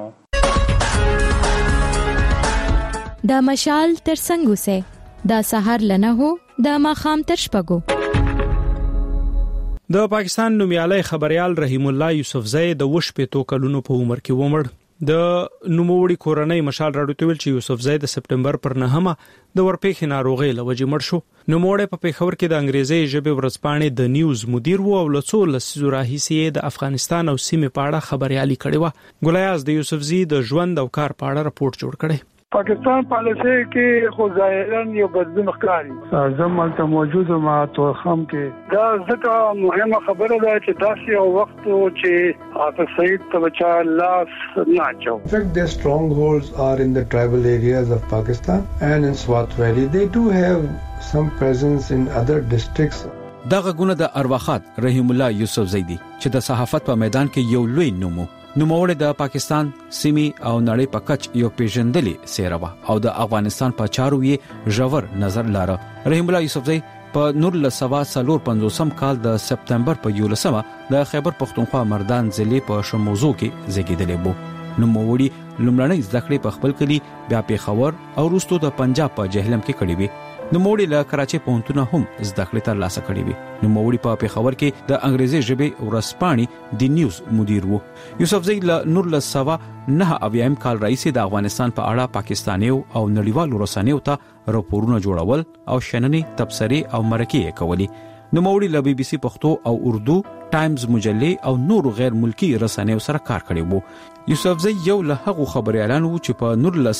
Speaker 9: دا مشال تر څنګه سه دا سحر لنه هو دا ماخام تر شپګو.
Speaker 1: د پاکستان نومیالي خبريال رحیم الله یوسفزئی د وش په تو کلونو په عمر کې ومړ. د نوموړي کورنۍ مشال راډیو ته ویل چې یوسفزۍ د سپټمبر پر 9مه د ورپېښې ناروغۍ له وجې مړ شو. نوموړی په پېښور کې د انګریزي ژبې ورځپاڼې د نیوز مدیر و او له څو لسیزو راهیسې د افغانستان او سیمې په اړه خبريالي کړې و. ګلایاز د یوسفزۍ د ژوند او کار په اړه راپورټ جوړ کړی.
Speaker 16: پاکستان پالیسي کې خو ظاهرا یو بدلون ښکاري. اعظم ملته موجود ما توخم کې دا ځکه مهمه خبره ده چې داسې یو وخت چې حافظ سعید تبچا لاس نه اچو.
Speaker 7: Their strongholds are in the tribal areas of Pakistan and in Swat Valley. They do have some presence in other districts.
Speaker 17: دغه ګونه د ارواخات رحیم الله یوسفزۍ دی چې د صحافت په میدان کې یو لوی نوموړی د پاکستان سیمې او نړۍ په کچ یو پیژندلې څیره و او د افغانستان په چارو یې ژور نظر لاره. رحیم الله یوسفزۍ په 1954 کال د سپتمبر په 11مه د خیبر پختونخوا مردان ضلع په شموزو کې زیږیدلی وو. نوموړی لومړنۍ زده کړې په خپل کلی بیا پیښور او وروسته د پنجاب په جهلم کې کړې وې. نوموړی له کراچۍ پوهنتون هم زده کړې ترلاسه کړې وې. نوموړی په پیښور کې د انګریزي ژبې ورځپاڼې د نیوز مدیر وو. یوسفزۍ له 1909 کال راهیسې د افغانستان په اړه پاکستانیو او نړیوالو رسنیو ته راپورونه جوړول او شننې تبصرې او مرکې کولې. نوموړی له بي بي سي پښتو او اردو، ټایمز مجلې او نورو غیر ملکی رسنیو سره کار کړی وو. یوسفزۍ یو له هغو خبريالانو چې په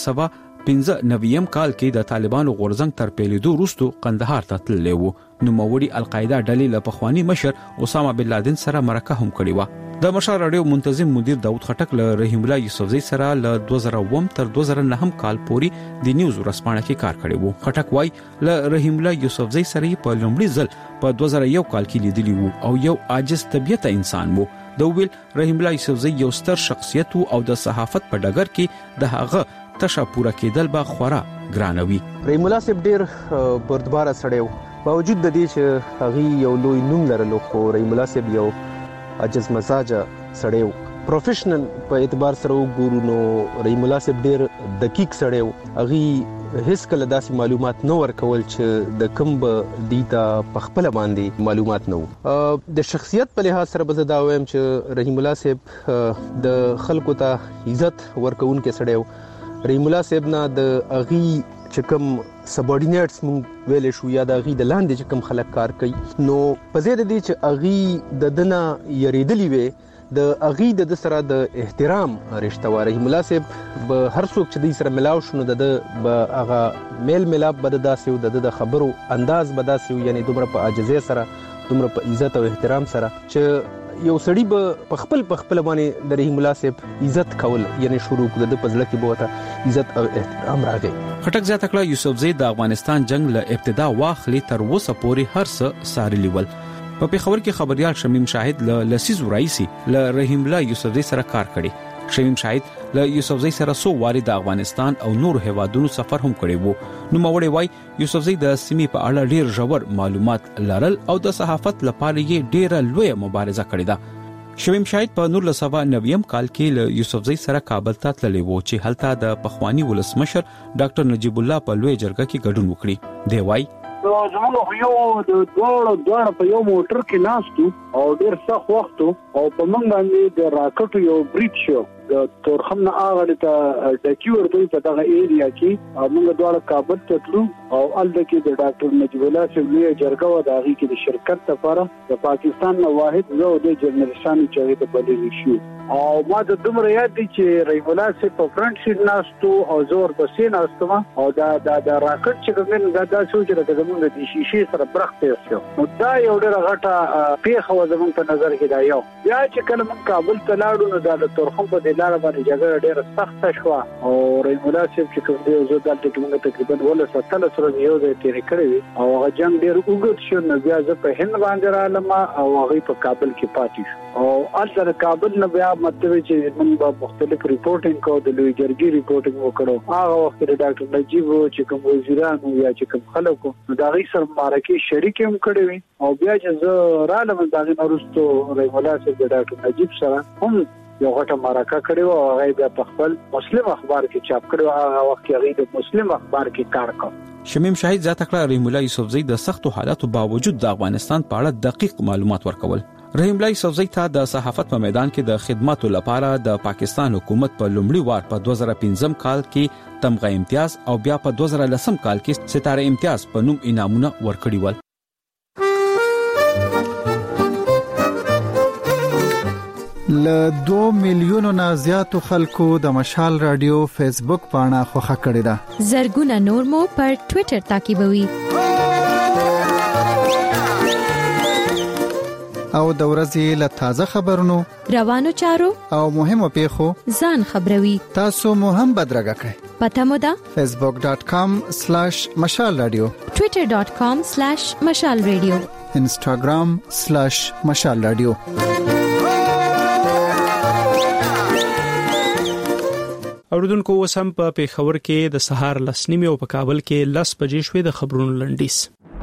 Speaker 17: 1995 کال کې د طالبانو غورځنګ تر پیلېدو وروسته قندهار ته تللی وو. نوموړي القاعده ډلې له پخوانی مشر اسامه بن لادن سره مرکه هم کړې و. د مشال راډیو منتظم مدیر داود خټک له رحیم الله یوسفزۍ سره له 2009 تر 2009 کال پورې د نیوز ورځپاڼه کې کار کړی وو. خټک وای له رحیم الله یوسفزۍ سره په لومړي ځل په 2001 کال کې لیدلی وو او یو عاجز طبيعت انسان وو. د ویل رحیم الله یوسفزۍ یو ستر شخصیت او د صحافت په ډګر کې د هغه تشه پوره کېدل به خورا ګرانوي.
Speaker 18: رحیم الله صاحب ډیر بردبار سړی و، باوجود د دې چې هغه یو لوی نوم لرلو، خو رحیم الله صاحب یو عجز مزاج سړی و. پروفیشنل په اعتبار سره وګورو نو رحیم الله صاحب ډیر دقیق سړی و. هغه هیڅ کله داسې معلومات نه ورکول چې د کوم به دیتا په خپل باندې معلومات نه وو. د شخصیت په لحاظ سره به دا وایم چې رحیم الله صاحب د خلکو ته عزت ورکوونکي سړی و. رحیم الله صاحب نه د اغي چې کوم سبارډینیټس مونږ ویل شو یا د اغي د لاندې چې کوم خلک کار کوي، نو په زیاده دي چې اغي د دنه یریدلی وي د اغي د سره د احترام رشتہ و. رحیم الله صاحب به هر څوک چې د سره ملاو شونه د به هغه میل ملاب بد داسې او د خبرو انداز بداسي، یعنی دومره په عاجزۍ سره، دومره په عزت او احترام سره چې یو سړی به په خپل باندې د رحیم الله صاحب عزت کول یعنی شروع کړ، د پزړه کې بوته عزت او احترام راغی.
Speaker 17: خټک زیاته کړه یوسفزۍ د افغانستان جنگ له ابتدا واخلي تر اوسه پورې هر څه ساري ول. په پیښور کې خبريال شمیم شاهد له لسیزو رئیسي له رحیم الله یوسفزۍ سره کار کړی. شمیم شاهد له یوسفزۍ سره سو واري د افغانستان او نور هیوادونو سفر هم کړی وو. نو موري وای یوسفزۍ د سیمې په اړه ډیر ژور معلومات لرل او د صحافت لپاره یې ډیره لوی مبارزه کړې ده. شمیم شاهد په 1990 کال کې له یوسفزۍ سره کابل ته تللی وو چې هلته د پخوانی ولسمشر ډاکټر نجیب الله په لوی جرګه کې ګډون وکړي. دی وای
Speaker 16: زموږ یو د دوړ په یو موټر کې ناستو او ډیر سخت وخت او په موږ باندې د راکټ یو بریټ شو د تورخم نه اغه ته ډکی ورته په دغه ایریا کې موږ دواړه کابل ته تلو او الته کې د ډاکټر نجیب الله صاحب لوی جرګه و دغه کې د شرکت لپاره د پاکستان نو واحد زو د جنرالشان چې د بلې شو او ما د دومره یاد دي چې رحیم الله صاحب په فرنٹ سیټ ناستو او زور په سین ناستو او دا راکټ چې کوم دا سوچ راته زموږ د شیشې سره برخته شو. نو دا یو ډېر غټه پیښه و زموږ په نظر کې دا یو بیا چې کله موږ کابل ته لاړو نو دا د تورخم په لار باندې جګړه ډېره سخته شو او رحیم الله صاحب چې کوم دی زو دلته کې موږ تقریبا ولا 17 سره یو ځای تیر کړی او هغه جنگ ډېر وګت شو. نو بیا زه په هند باندې رالم او هغه په کابل کې پاتې شو او الته کابل نه بیا مطلب چې موږ په مختلف ریپورټینګ کو د لوی جرګې ریپورټینګ وکړو. هغه وخت د ډاکټر نجیب چې کوم وزیرانو یا چې کوم خلکو دا غي سره مارکه شریک هم کړی وي او بیا چې زه رالم دغه نورستو رحیم الله صاحب د ډاکټر نجیب سره هم یو غټه مارکه کړی او هغه بیا په خپل مسلم اخبار کې چاپ کړو. هغه وخت هغه د مسلم اخبار کې کار کوي.
Speaker 17: شمیم شاهد زیاته کړه رحیم الله یوسفزۍ د سختو حالاتو باوجود د افغانستان په اړه دقیق معلومات ورکول. رحیم الله یوسفزئی ته د صحافت په میدان کې د خدماتو لپاره د پاکستان حکومت په لومړي وار په 2015 کال کې تمغه امتیاز او بیا په 2010 کال کې ستاره امتیاز په نوم انعامونه ورکړي ول.
Speaker 6: ل 2 میلیونو نه زیاتو خلکو د مشال رادیو فیسبوک پاڼه خوښه کړې ده.
Speaker 9: زرګونه نور مو پر ټوئیټر تعقیبوي.
Speaker 6: او د ورځې له تازه خبرونو،
Speaker 9: روانو چارو
Speaker 6: او مهمو پیښو
Speaker 9: ځان خبروي.
Speaker 6: تاسو مو هم بدرګه کړئ.
Speaker 9: پته مو ده
Speaker 6: facebook.com/مشال رادیو،
Speaker 9: twitter.com/مشال رادیو،
Speaker 6: instagram/مشال رادیو.
Speaker 1: اوردونکو وسم په پیښور کې د سهار 10:30 او په کابل کې 10 بجې شوې. د خبرونو لنډیس.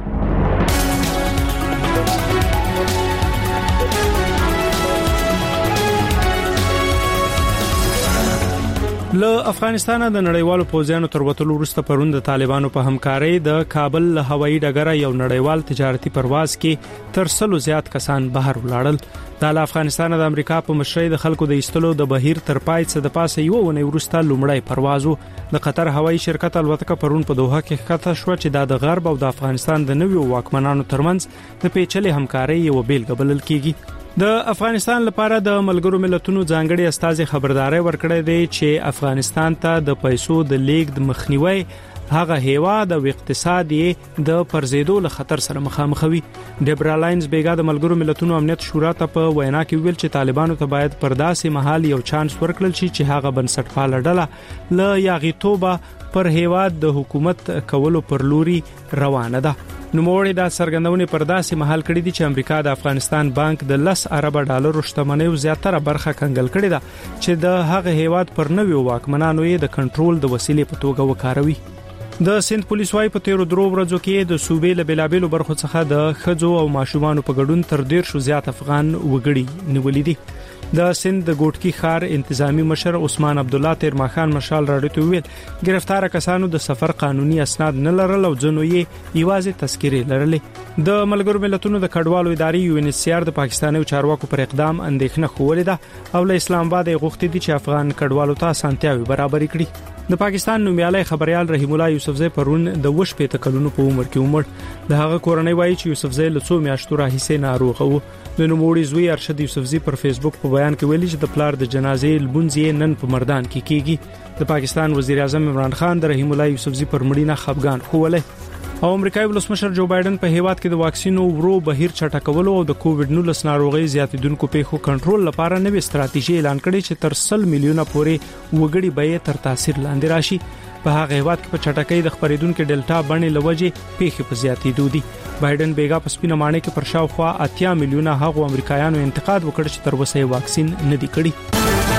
Speaker 1: له افغانستانه د نړیوالو پوځیانو تر وټولو وروسته پرون د طالبانو په همکارۍ د کابل له هوایي ډګره یو نړیوال تجارتي پرواز کې تر 100 زیات کسان بهر ولاړل. د افغانستان د امریکا په مشرۍ د خلکو د ایستلو د بهیر تر پای څخه د پاسه یو ونې وروسته لومړی پروازو د قطر هوایي شرکت الوتکه پرون په دوحه کې ښکته شو چې د غرب او د افغانستان د نویو واکمنانو ترمنځ د پیچلې همکارۍ یو بیلګه بلل کیږي. د افغانستان لپاره د ملګرو ملتونو ځانګړي استازي خبرداري ورکړې دي چې افغانستان ته د پیسو د لیږد مخنیوي هغه هیواد او اقتصاد یې د پرزیدو له خطر سره مخامخ وي. ډیبرا لاینز بیګا د ملګرو ملتونو امنیت شورا ته په وینا کې ویل چې طالبانو ته باید پرداسي محل یو چانس ورکړل شي چې هغه بنسټپاله ډله له یاغیتوبه پر هیواد د حکومت کولو پر لوري روانه ده. نوموړي دا څرګندونې پرداسي محل کړې دي چې امریکا د افغانستان بانک د 10 ارب ډالر شتمنۍ زیاتره برخه کنګل کړې ده چې د هغه هیواد پر نویو واکمنانو یې د کنټرول د وسیلې په توګه وکاروي. د سند پولیس وايي په 13 ورځو کې د صوبې له بلابلو برخو څخه د خځو او ماشومانو په ګډون تر 150 زیات افغان وګړي نیولې دي. د سند د ګوټکی ښار انتظامی مشر عثمان عبد الله تیرماخان مشال راډیو ته ویل گرفتار کسانو د سفر قانوني اسناد نه لرل او ځنو یې یوازې تذکرې لرلې. د ملګرو ملتونو د کډوالو ادارې UNHCR د پاکستاني چارواکو پر اقدام اندېښنه خوولې ده او له اسلام آباد غوښتي دي چې افغان کډوالو ته اسانتیاوي برابر کړي. د پاکستان نومیالي خبريال رحیم الله یوسفزئی پرون د وشپې تکلونو په عمر کې عمر د هغه کورنۍ وایي چې یوسفزئی له 2 میاشتو راهیسې ناروغ و. د نوموړي زوی ارشد یوسفزئی پر فیسبوک په بیان کې ویلي چې د پلار د جنازې لمونځ نن په مردان کې کیږي. د پاکستان وزیر اعظم عمران خان د رحیم الله یوسفزئی پر مړینه خفګان خوله او امریکایي ولسمشر جو بایدن په هیواد کې د واکسینو ورو بهیر چټکولو او د کووډ-19 ناروغي زیاتیدونکو پیښو کنټرول لپاره نوې ستراتیژي اعلان کړې چې تر 100 میلیونه پورې وګړي به تر تاثیر لاندې راشي. په هغه هیواد کې په چټکۍ د خبرېدونکو ډیلټا باندې لوجه پیښې په زیاتېدو دي. بایدن بیګا په سپینه مانې کې پر شاوخوا 80 میلیونه هغو امریکایانو انتقاد وکړ چې تر اوسه واکسین نه دی کړی.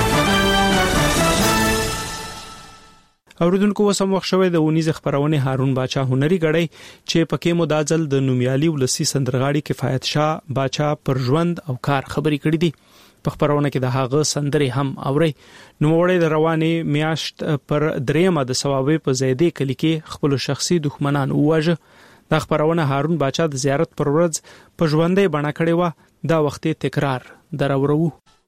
Speaker 1: اوردونکو وسم وخت شوی د ونیز خبرونه هارون باچا هنري غړی چې پکې مداځل د نومیالي ولسی سندرغاړي کفایت شاه باچا پر ژوند او کار خبري کړې دي. په خبرونه کې د هغه سندري هم اوري. نوموړی د رواني میاشت پر دریمه د ثوابې په زیدې کلی کې خپل شخصي دښمنان وواژه. د خبرونه هارون باچا د زیارت پر ورځ په ژوندۍ بڼه کړې و. دا وخت تکرار درورو.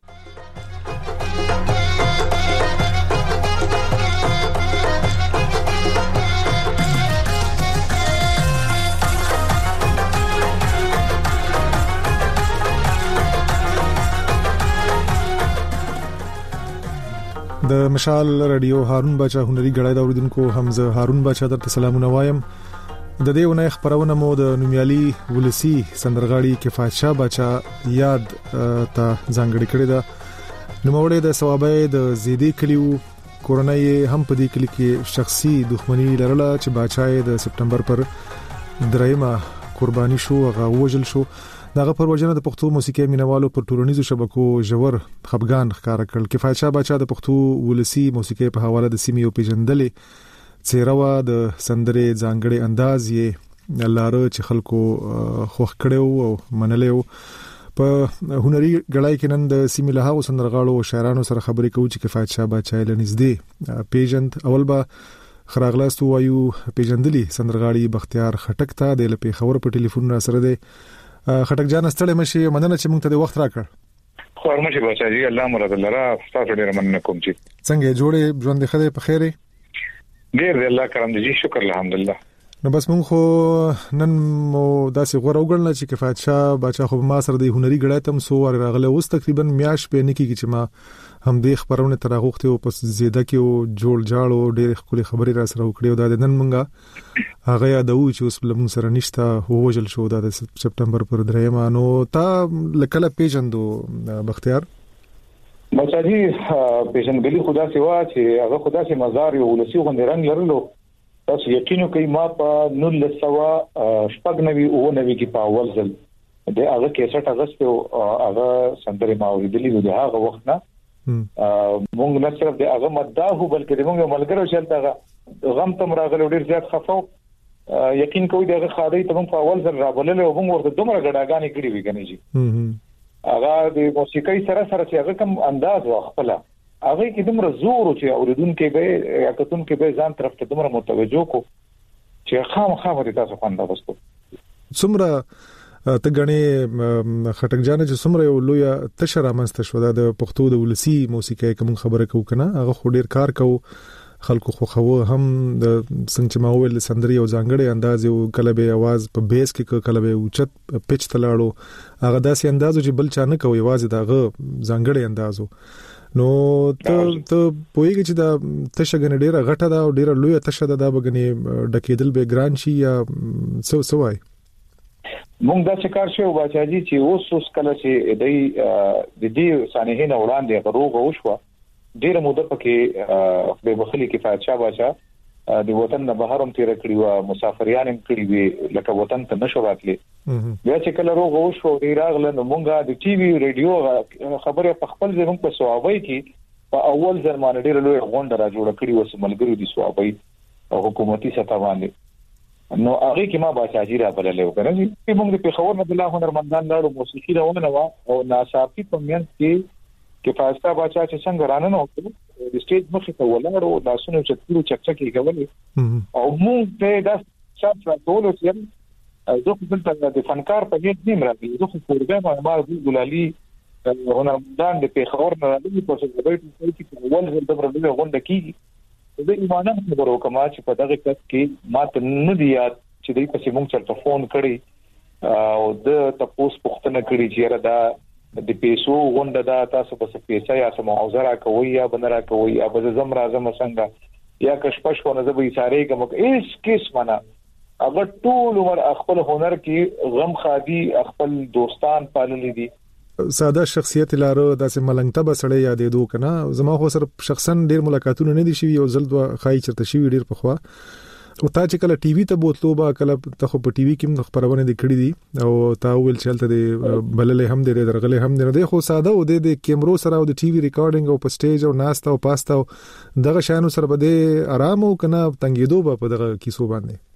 Speaker 19: د مشال رادیو هارون باچا هنري غړای دا اوریدونکو حمزه هارون باچا درته سلامونه وایم. د دې ونه خبرونه مو د نومیالي ولسی سندرغاړي کفایت شاه باچا یاد ته ځانګړي کړی دا. نوموړی د ثوابې د زیدی کلیو کورنۍ هم په دې کلی کې شخصي دښمنی لرله چې باچا د سپټمبر پر دریمه قرباني شو او وژل شو. دغه پر وجنه د پښتو موسیقي مینوالو پر ټولنیزو شبکو ژور خفګان ښکار کړ. کفایت شاه باچا د پښتو ولسی موسیقي په حواله د سیمې او پیژندلې څیروا د سندرې ځانګړي انداز یې لاره چې خلکو خوښ کړو او منلو. په هنري غړای کې نن د سیمې له هغو سندرغاړو او شاعرانو سره خبرې کوو چې کفایت شاه باچا له نږدې پیژند. اول به خراغلاستو وایو پیژندلي سندرغاړي بختیار خټک ته د لپاره خبر په ټلیفون را سره دی. خټک جان ستړي مشي مننه چې موږ ته د وخت راکړ
Speaker 20: خو ارمشي بچاجي الله مراد الله را تاسو ډیر مننه کوم چې
Speaker 19: څنګه جوړې ژوند خدای په خیره
Speaker 20: ډیر الله کرم دي شکر الحمدلله.
Speaker 19: نو بس مونږ خو نن مو داسې غوړ وګڼل چې کفایت شاه بچا خو ما سره د هنري غړای تم سو ور راغله اوس تقریبا میاش په نکی کې چې ما هم دې خبرونه تر غوښته او پس زیاده کې او جوړ جاړو ډېر خولي خبري را سره وکړي او دا نن مونږه هغه یادو چې اوس لمون سره نشته هوجل شو د سپټمبر پر 3 نو تا لکه پیجندو بختیار
Speaker 20: بچاجي پیژندګلی خدا سیوا چې هغه خدا سي مزار یو ولسی غندرنګ لرلو تاسو یقینو کوي ما په 1999 کې په اول ځل د هغه 61 اگست او هغه سندري ما اوریدلې د هغه وخت نه مونږ نه صرف د هغه مداحو بلکې مونږ ملګرو چلته غم تم راغلو ډیر زیات خفاو یقین کوي دغه خاطر ته مونږ په اول ځل راغلل او مونږ ورته دومره غډاګانې کړې وی کني جی هغه د موسیقۍ سره سره چې هغه کم انداز واخپله هغه کې دومره زور چې اوریدونکو به یا کتونکو به ځان طرف ته دومره متوجه کو چې خامخا تاسو خوانده وستو
Speaker 19: څومره ته غني خټک جان چې څومره یو لوی تشره منسته شو د پښتو د ولسی موسیقۍ کوم خبره کو کنه هغه خو ډیر کار کو خلکو خو خو هم د څنګه ما ویل سندري او ځانګړي انداز یو کله به आवाज په بیس کې کله به اوچت پچ تلاړو هغه داسې انداز چې بل چا نه کوي आवाज دغه ځانګړي اندازو نو ته پوهیږي چې دا تشګنه ډیره غټه ده او ډیره لوی تشه ده دا بګنی ډکیدل به ګران شي یا سوای
Speaker 20: مونږ دا څه کار شو بچاجي چې اوس کله چې د دې سانحین وړاندې غروغ وشو ډیره موده پکې په بخلي کې کفایت شاه بچا د وطن نه بهرم تیر کړی و مسافریان هم کړی وی لکه وطن ته نشو راتلی بیا چې کله روغ وشو ډیر اغله مونږه د ټي وي ریډیو خبره په خپل ځای په سوابي کې په اول ځل ډیر لوی غونډه را جوړ کړی و سملګری دي سوابي حکومتي سطح باندې نو هغه کې ما بچاجي را بللې وکړه چې موږ په خبر نه الله هنرمندان لاړو موسیقي راونه وا او ناصافي په مېن کې کفایت شاه بچا چې څنګه رانه نو د سټیج مخې ته ولاړو لاسونو چتلو چکچکی کولې او موږ ته دا شاته ټول چې زه خپل د فنکار په دې نیم راځي زه خو پرګه ما ګولالي هنرمندان د پیښور نه راځي په څه ډول چې اول ځل د برابر غونډه کیږي د ایمانه خبرو کما چې په دغه کس کې ما ته نه دی یاد چې دوی په موږ چرته فون کړی او د تاسو پوښتنه کړې چې را دا د پیسو غونډه دا تاسو په پیسې یا سم معاوضه کوي یا بنرا کوي یا به زم راځم څنګه یا کښ پښ ونه زبې ساري کوم هیڅ کیس معنا اگر ټول عمر خپل هنر کې غم خادي خپل دوستان پاللې دي
Speaker 19: ساده شخصیت لاره داسې ملنګ ته بسړې یادې دوه کنه زما خو سره شخصا ډیر ملاقاتونه نه دي شوي او زلد خای چرته شوي ډیر په خوا او تا چې کله ټي وي ته بوتلو با کله ته خو په ټي وي کې خبرونه د کړې دي او تا ویل چلته دی بللې هم دی درغلې هم دی خو ساده او د کیمرو سره او د ټي وي ریکارډینګ او په سټیج او ناستا او پاستا دغه شانو سره بده آرام او کنه تنګیدو په دغه کیسو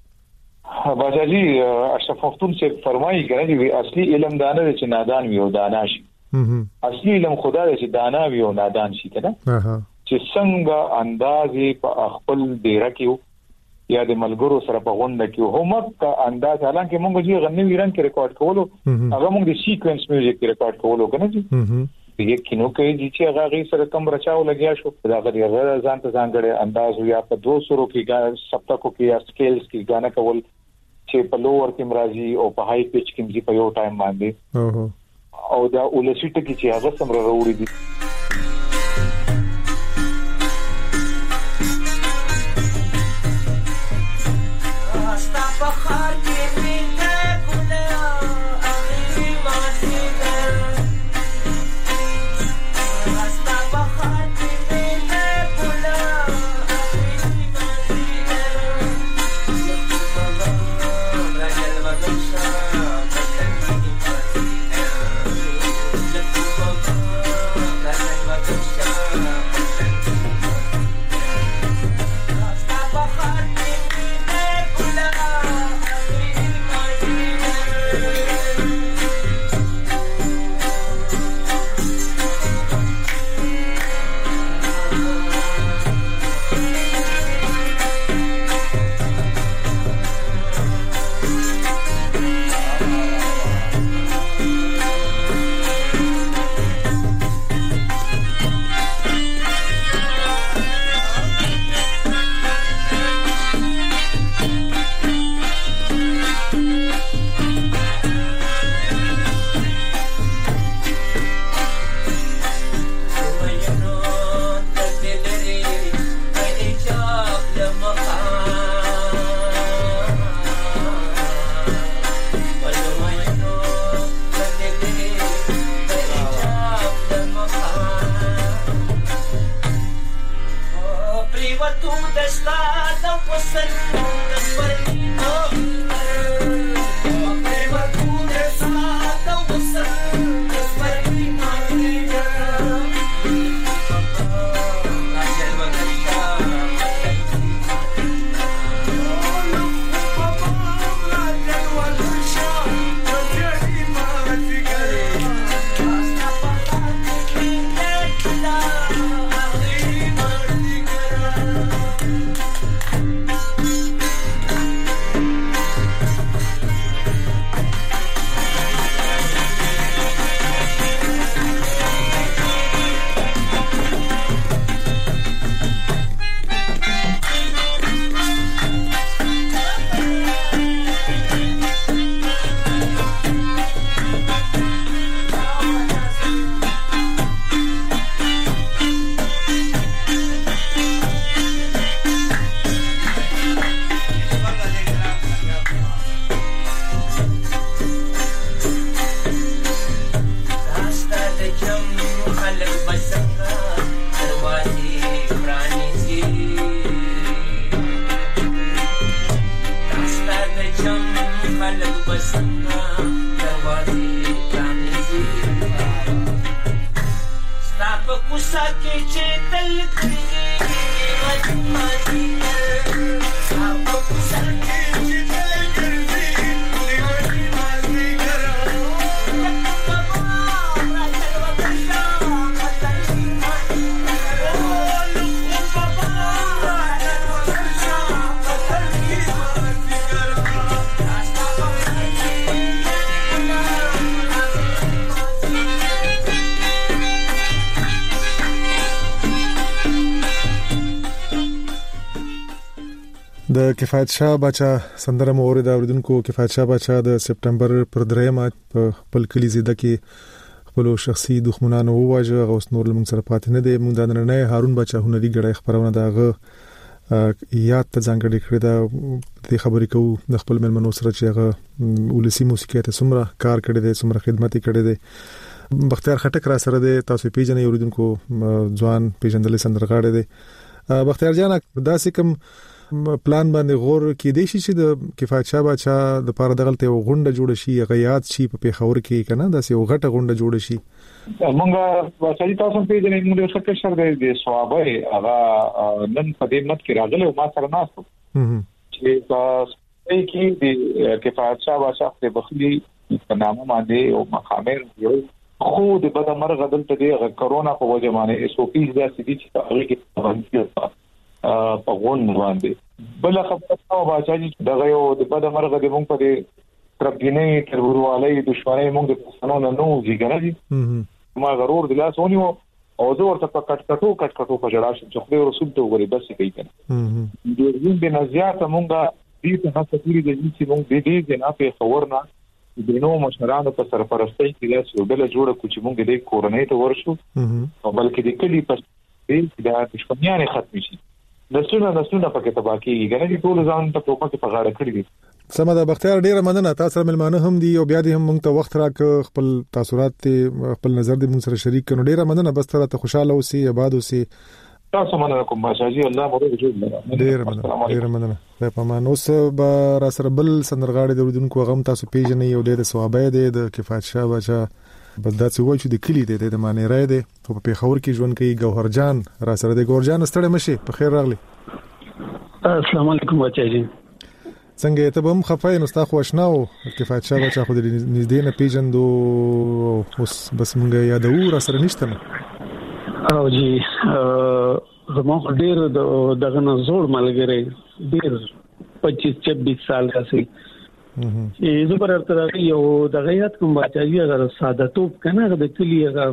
Speaker 19: باندې
Speaker 20: باجاجي اشرف مفتون چې فرمایي کنه چې اصلي علم دانه چې نادان وي او دانا شي اصلي علم خدا دې چې دانا وي او نادان شي کنه چې څنګه اندازې په خپل ډیره کې یا د ملګرو سره په غونډه کې همت کا انداز حالانکه موږ چې غنی ویران کې ریکارډ کولو هغه موږ د سیکوینس میوزیک کې ریکارډ کولو کنه چې یقینو کوي چې هغه غي سره کم رچاو لګیا شو دا غره ځان ته ځانګړي انداز یا په 200 کې سپتاکو کې یا سکیلز کې غانا کول چې په لوور کې مرাজি او په هاي پیچ کې په یو ټایم باندې او دا ولسیټ کې چې هغه سم وروړي دي
Speaker 21: ورتو دستا د وسن د سپرلینو ورتو دستا د وسن د سپرلینو
Speaker 19: د کفایت شاه بچا سندره مورید اوریدونکو کفایت شاه بچا د سپټمبر پر 3 په خپل کلی زیده کې خپل شخصي دښمنانو وواجه اوس نور لمن سره پاتې نه دی مونږ د نن نه هارون بچا هنري غړې خبرونه داغه یاد ته ځانګړي کړی دا د خبرې کوو د خپل ملمنو سره چې هغه ولسی موسیقي ته څومره کار کړی دی څومره خدمت کړی دی بختیار خټک را سره دی تاسو پیژنې اوریدونکو ځوان پیژندل سندرغاړي دی بختیار جان داسې کوم پلان باندې غور کې دی چې د کفایت شاه بچا د پاره دغلته غونډه جوړ شي غیات شي په پیښور کې کنه داسې یو غټه غونډه جوړ شي
Speaker 20: مونږه واسطي تاسو پیژنې موږ څه کې شر د ثوابه هغه نن په دې مت کې راغله او ما سره ناستو چې تاسو کې د کفایت شاه بچا په بخلي په نامه باندې او مخامر یو خو د بدمر غدل ته د کرونا په وجه باندې اس او پی داسې دي چې هغه کې باندې په غون باندې بل خبره او باچاجي دغه یو د بد مرغه د مونږ په تربینې ترورواله دښمنۍ مونږ د پښتنو نه نو ځګره دي ما غرور د لاس ونیو او زه ورته په کټکټو په جړا شم چې خو رسول ته وګوري بس کوي کنه د دې د نزيات مونږه دې ته هڅه د چې مونږ دې نه په خبرنا د نو مشرانو په سرپرستۍ کې لاس یو بل جوړ کو چې مونږ دې کورنۍ ته ورشو او بلکې د کلی په دې د دښمنیانه ختم شي نسونه پکې تباکی غنه دي ټول ځان ته په پکې په غاړه کړی دي
Speaker 19: سمه ده بختیار ډیره مننه تاسو ملمانه هم دي او بیا دې هم موږ ته وخت راک خپل تاثیرات خپل نظر دې موږ سره شریک کړو ډیره مننه بس ته خوشاله اوسئ آباد اوسئ
Speaker 20: تاسو مننه کوم ماشاءالله الله مو وجود
Speaker 19: ډیره مننه په پمان اوس به را سره بل سندرغاړي د وروډونکو غم تاسو پیژنې یو د ثوابه دی د کفایت شاه بچا بس دا څه وایي چې د کلی دی د معنی راي دی په پیښور کې ژوند کوي ګوهر جان را سره د ګوهر جان ستړي مشي په خیر راغلی
Speaker 22: السلام علیکم بچی
Speaker 19: څنګه ته به خفای نو ستا خو آشناو کفایت شاه بچا خو د نږدې نه پیژندو اوس بس مونږ یادو را سره نشته
Speaker 22: او جی زموږ ډیر دغه نه زوړ ملګری ډیر 25-26 سال راځي چې زه پر ارتراغي یو د غیات کوم بچایي اگر ساده توپ کنه د کلی اگر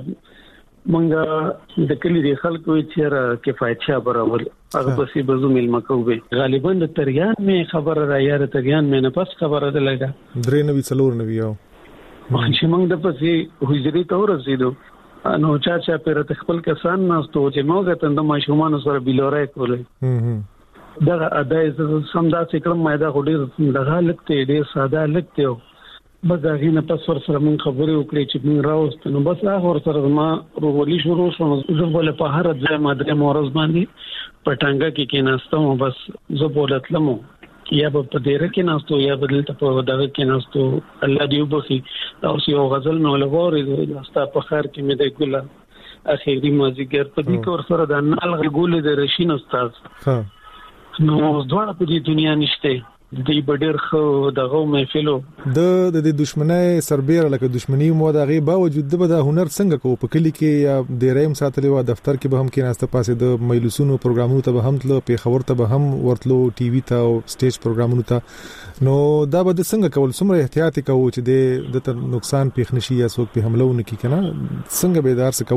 Speaker 22: مونږه د کلی د خلکو چې کفایت شاه برابر هغه پسې بزو مل مکوبه غالبا د تریان مې خبر را یار تریان مې نه پس خبره ده لګا
Speaker 19: 93 یو
Speaker 22: چې مونږ د پسې حجري ته ورسېدو نو چا پر خپل کسان ناستو چې موږ ته د ماشومان سره بلورای کولای دا ادای سم دا څکړم مېدا خوري دغه لکته ډیر ساده لکته بس هغه نه پس ور سره مون خبرې وکړې چې مون راوست نو بس هغه ور سره ما ورولي شروع شو زه بوله په هر ځای ماده مورز باندې پټانګه کې ناستم بس زه بولتلم یا په ډیره کې ناستو یا بدل ته په دغه کې ناستو الله دې وبخي او یو غزل نو لغوري داستا په خیر کې مې د ګل اخیری مازیګر په دې کور سره د نال غول د رشین استاد ها نو دوړه په دې دنیا نشته د بډیر خو دغه محفلو
Speaker 19: د دښمنۍ سربېره لکه دښمنۍ مو دغه باوجود د هنر څنګه کو په کلی کې یا ډیرې ساتلې و دفتر کې به هم کې ناسته پاسه د مجلسونو پروګرامونو ته به هم تل په خبر ته به هم ورتلو ټي وي ته او سټیج پروګرامونو ته نو دا به څنګه کول څومره احتیاط کوو چې د نقصان پیښ نشي یا څوک په حمله ونه کی کنه څنګه به دار څه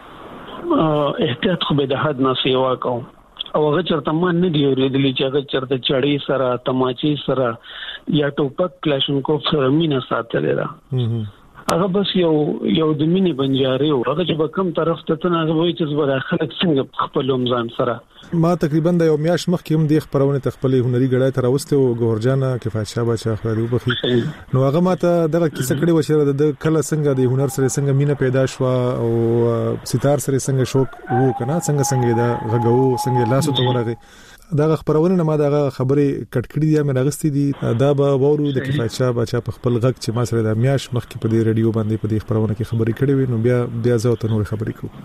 Speaker 19: کول
Speaker 22: احتیاط خو به د حد نه سیوا کوو او هغه چرته من نه دی ورېدلی چې هغه چرته چړې سره تماچې سره یا ټوپک کلاشنکوف سره مینا ساتلې ده هغه بس یو د مینې بنجاري او هغه چې کوم طرف ته نه غوي چې زبر خلک څنګه خپل ځان سره
Speaker 19: ما تقریبا د یو میاش مخ کې هم د خبرونه تخپل هنري غړای تر اوسته او ګورجانا کفایت شاه بچا خوري وبخي نو هغه ماته دغه کیسه کړي و چې د کله څنګه د هنر سره څنګه مینا پیدا شو او ستار سره څنګه شوق وو کنه څنګه دا غغو څنګه لاسو ته ورغی دا خبرونه نه ما دا خبرې کټکړې دي مې راغستې دي دا به وورو د کفایت شاه بچا په خپل غږ چې ما سره د میاش مخ کې په دې رادیو باندې په دې خبرونه کې خبرې کړې وي نو بیا زه ته نور خبرې کوم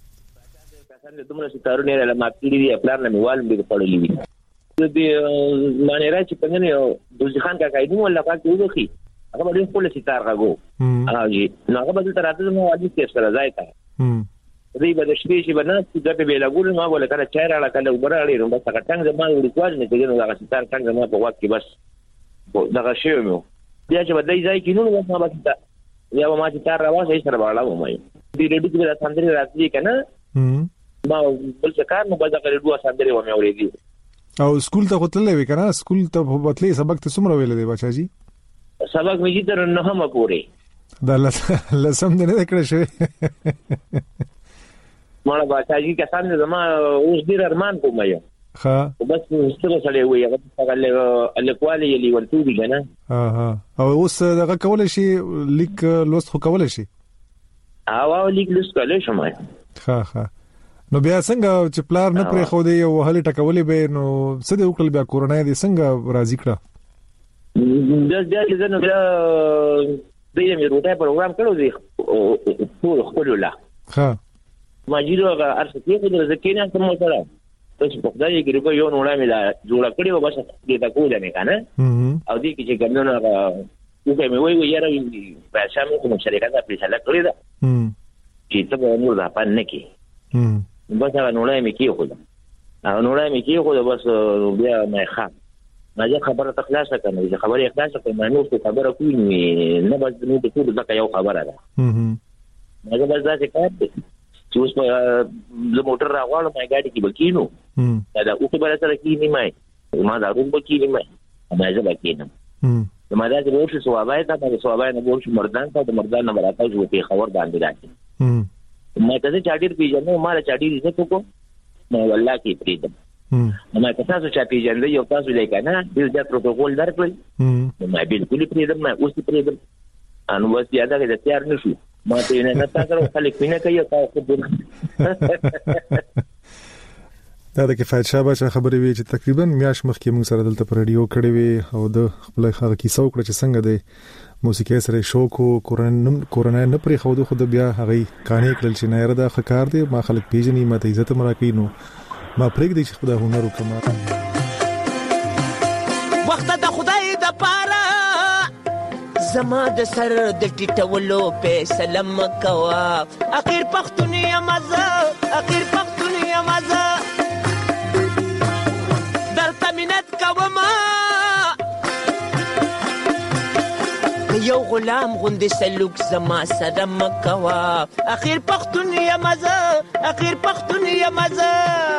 Speaker 2: څنګه دومره ستارونه له ماکړي دي خپل نه میوال دې پړلې وي د دې معنی را چې څنګه یو دوزي خان کا قائدو ولا پاک وګخي هغه باندې خپل ستار غو هغه نو هغه بدل تر راته نو واجب کې سره ځای تا دې به د شپې چې بنا چې د بیل غول ما ولا کله چای راړه کله وبراړي نو بس هغه څنګه ما وړي نه کېږي نو هغه ستار څنګه ما په وخت کې بس دغه شی مو بیا چې بدای ځای کې نو ما بس یا ما چې تار راوځي سره بالا و مې دې ډېر کې د سندري راځي کنه ما بل څه کار نو بل ځای ډوه سندري و مې اورېدي
Speaker 19: او سکول ته غوتلې وې کنه سکول ته په بتلې سبق ته څومره ویل دی بچا جی
Speaker 2: سبق مې تر نه هم پورې
Speaker 19: دا لسم نه کړې شوی
Speaker 2: مړه بچاجي کسان زما اوس ډیر ارمان کوم یو
Speaker 19: ها
Speaker 2: بس ستاسو سره وي هغه څنګه الکوالي یلی ورته دي کنه
Speaker 19: ها او اوس دغه کول شي لیک لوست خو کول شي
Speaker 2: او لیک لوست کول شي ما
Speaker 19: ها نو بیا څنګه چې پلار نه پرې خو دی او هلي ټکولې به نو څه دی وکړل بیا کورونا دې څنګه راضي کړه
Speaker 2: د دې نو بیا دې مې روټه پروګرام کړو دي خپل لا
Speaker 19: ها
Speaker 2: ماجیرو هغه ارسته کې د زکینه سم سره چې په خدای کې ګرځي یو نوړا مې لا جوړ کړی و بس دې تا کوله نه کنه او دې کې چې ګمنه هغه یو مې وایي یاره په شامل کوم شرکت په سلا کړی دا چې ته به نور ځا پان نه کې بس هغه نوړا مې کې خو دا نوړا مې کې خو بس بیا مې ښه ما خبره تخلاصه کنه چې خبره اخلاصه کنه نو څه خبره کوي نه بس نو د ټول ځکه یو خبره ده ما بس دا څه کار چې اوس په موټر راغواړم ما ګاډي کې بکینو دا اوس به سره کې نه ما دا روم بکینې ما زه بکینم ما دا چې ورشي سوابای ته د سوابای نه ورشي مردان ته د مردان نه راته جو په خبر باندې راځي ما ته چاډیر پیژنم ما چاډیر عزت کو نو والله کې پریدم ما تاسو چا پیژندل یو تاسو لیکنه د پروتوکول درکړل ما بالکل پریدم ما اوس پریدم انو بس یاده کې د تیار نشو ما ته نه تاسو خلک وینه کوي تاسو
Speaker 19: دا د کفایت شاه بچا خبرې وی چې تقریبا میاش مخ کې موږ سره دلته پر رادیو کړې وی او د خپل خلک کیسو کړ چې څنګه د موسیقي سره شوق او کورونا نه پرې خو د بیا هغه کانې کړل چې نه ردا خکار دی ما خلک پیژنې ما ته عزت مرکې نو ما پرېږ دي چې خدای هنر وکما
Speaker 21: وخت د خدای د پاره زما د سر د ټټولو په سلام کوا اخر پختونی مزه اخر پختونی مزه دلته مینت کوما یو غلام غوندې سلوک زما سره مکوا اخر پختونی مزه اخر پختونی مزه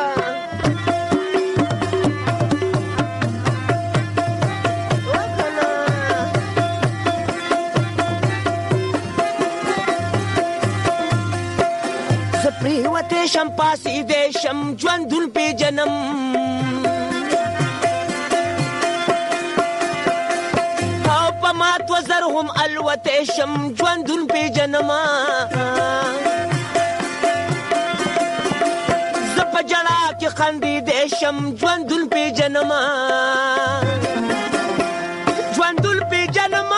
Speaker 21: پریوته شم پاسی دې شم ژوندون په جنم او په ما زلت وزرهم الوتشم ژوندون پیژنما زپ جړه کې خندې دشم ژوندون پیژنما ژوندون پیژنما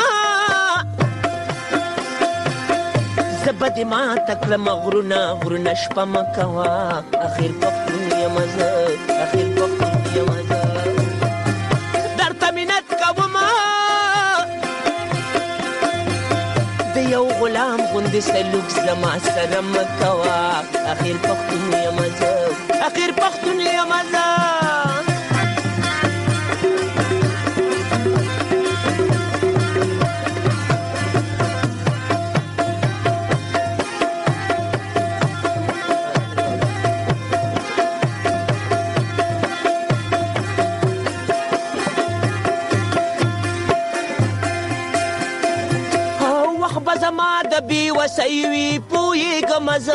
Speaker 21: زبد ما تکلم غرونه شپه مکوا اخر پختون یمزه اخر پختون یمزه درته منت کوم د یو غلام غوندې سلوک زما سره مکوا اخر پختون یمزه اخر پختون یمزه بی وسیوی پوی گمز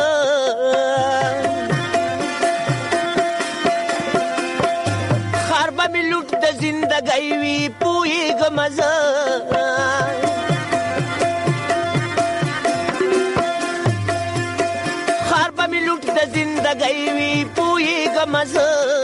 Speaker 21: خرب می لوٹ د زندگی وی پوی گمز خرب می لوٹ د زندگی وی پوی گمز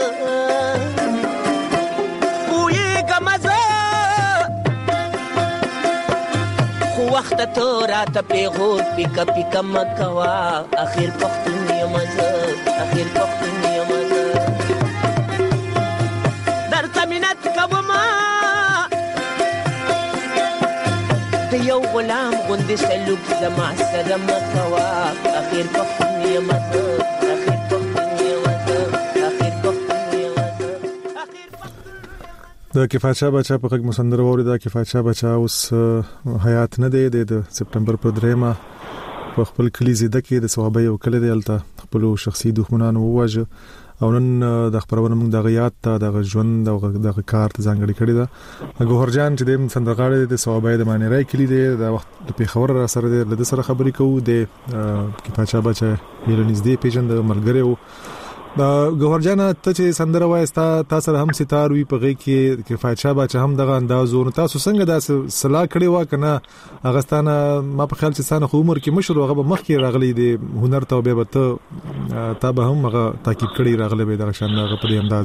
Speaker 21: وخت تو رات پیغور پیکا پیکا مکوا اخر پختون یمزه اخر پختون یمزه در تمینت کوما د یو غلام غوندې سلوک زما سره مکوا اخر پختون یمزه اخر پختون یمزه اخر پختون یمزه
Speaker 19: د کفایت شاه بچا په غږ مسندر ووري د کفایت شاه بچا اوس حیات نه دی د سپټمبر پر 3 په خپل کلی زیده کې د ثوابي او کلی دی الته خپل شخصي دښمنانو وواجه او نن د خبرونه موږ د غیات ته د ژوند او د کار ته ځانګړي کړی دا ګوهرجان چې د سندرغاړي د ثوابي د معنی راي کلی دی د وخت د پیښور را سره د سره خبرې کوو د کفایت شاه بچا یلنځ دی پیژند ملګری او دا ګوهرجان ته چې سندره وایستا تاسو هم ستار وی په غي کې کفایت شاه بچا هم دغه اندازو نو تاسو څنګه د صلاح کړي وا کنه اغستانه ما په خیال چې سانه عمر کې مشر هغه مخ کې راغلي د هنر ته به ته به هم هغه تاکید کړي راغلي به د شان هغه په انداز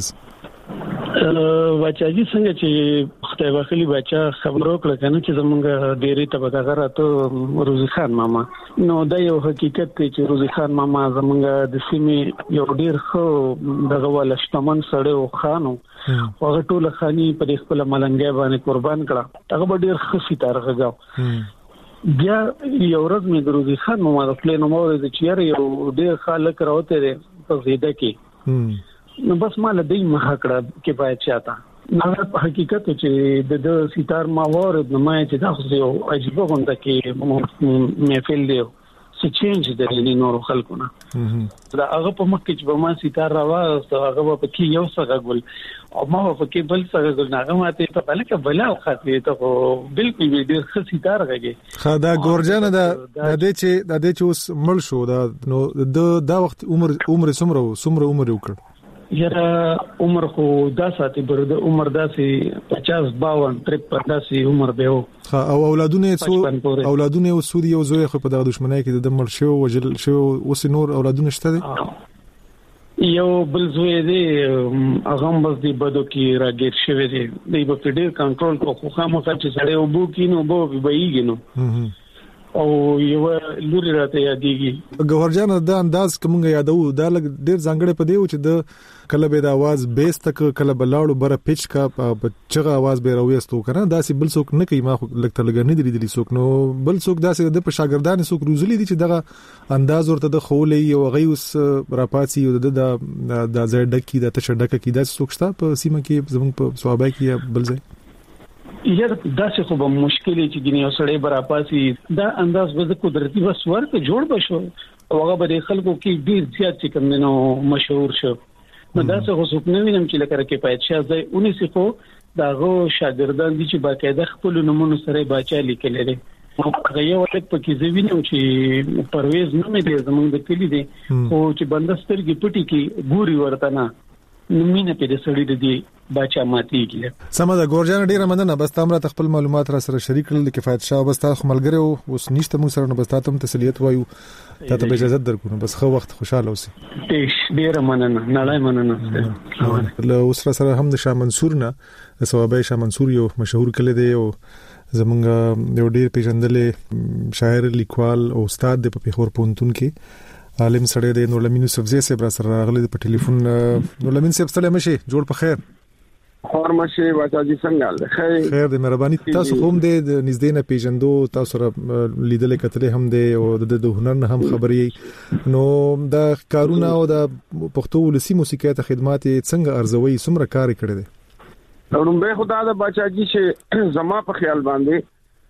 Speaker 22: بچا جی څنګه چې خدای واخلي بچا خبرو کړه کنه چې زمونږ ډېری طبقه غراته روزي خان ماما نو دا یو حقیقت دی چې روزي خان ماما زمونږ د سیمې یو ډېر خو دغه ولشتمن سړی او خانو هغه ټول خاني په خپل ملنګي باندې قربان کړه هغه ډېر خفي تاریخ غاو بیا یو ورځ مې د روزي خان ماما د پلان مور د چیر یو ډېر خلک راوته دي په زیاده کې نو بس مال دې مخ کړه کې پای چاته نو حقیقت چې د ستار ماور د ما چې دا خو یو عجیب غونډه کې محفل دی څه چینج دی نور خلکونه دا هغه په مخ کې چې به ما ستار راوځه هغه په کې یو څه غول او ما په کې بل څه غول نه هغه ماته په بل کې بلا خاطر ته بالکل ډیر ښه ستار غږی
Speaker 19: خدا ګورجن دا د چې اوس مړ شو دا نو دا وخت عمر سمره عمر وکړ
Speaker 22: یاره عمر خو دا ساتي برد عمر داسي 50 52 53 داسي عمر به او اولادونه سعودي او زوی خو په دغه دښمنۍ کې د مړ شو وجل شو اوس نور اولادونه شته دي یو بل زوی دی هغه بس دی بدو کې راګیر شوی دی دی په ډیر کنټرول کو خامخا چې سړی وبو کینو بو بهیږي او یو لوري راته یادېږي
Speaker 19: ګوهرجان دا انداز کومه یادو دا ډیر ځانګړی په دیو چې د کله به د आवाज بیس تک کله بلاړو بره پیچ کا چغه आवाज به راوېستو کنه داسې بل څوک نه کوي ما خو لکه لګنې دي څوک نو بل څوک داسې د شاګردان څوک روزلي دي چې دغه انداز ورته د خولې او غيوس راپاتي او د ځای ډکی د تشډک کې داسې څوک شته په سیمه کې زموږ په صوابه کې بل ځای
Speaker 22: یار داسې خو به مشکلې چې ګنې اوسړې براپاسي دا انداز به قدرتي وسور ته جوړ بشو او هغه به خلکو کې ډیر زیات چې کوم نو مشهور شو نو داسې خو څوک نه وینم چې لکه کې پات شه ځای اونې سخو داغه شاګردان دي چې باقاعده خپل نمونه سره باچا لیکل لري هغه یو وخت په کې زوینم چې پرويز نه مې دې زمونږ د کلی دي خو چې بندسترګي پټي کې ګوري ورته نه مینه په دې سړی د بچا ماتيږي.
Speaker 19: سمه ده ګورجان ډیره مننه. بس تاسو ته خپل معلومات را سره شریک کړل د کفایت شاه. بس تاسو ملګری اوس نشته مو سره، نو بس تاسو ته تسلیت وایو، تاسو به اجازه درکو. بس خو وخت خوشاله اوسئ.
Speaker 22: ډیره مننه، نړۍ مننه.
Speaker 19: له اوس سره هم د شاه منصور نه ثوابه شاه منصور یو مشهور کلی دی او زمونږ یو ډیر پیژندل شاعر، لیکوال او استاد د پیښور پونتون کې عالم سره د نورلمین یوسفزی صاحب را سره راغلی په ټلیفون. نورلمین صاحب سلام شي، جوړ په خیر.
Speaker 5: خورمشه بچاجي څنګه ده؟ خیر
Speaker 19: د مهرباني. تاسو هم د نږدې نه پیژندو، تاسو سره لیدل کتل هم دی او د هنر نه هم خبري. نو د کارونه او د پښتو ولسی موسیقي ته خدمات څنګه ارزوي، څومره کار کړی دی؟
Speaker 5: لومبه خدا د بچاجي چې زما په خیال باندې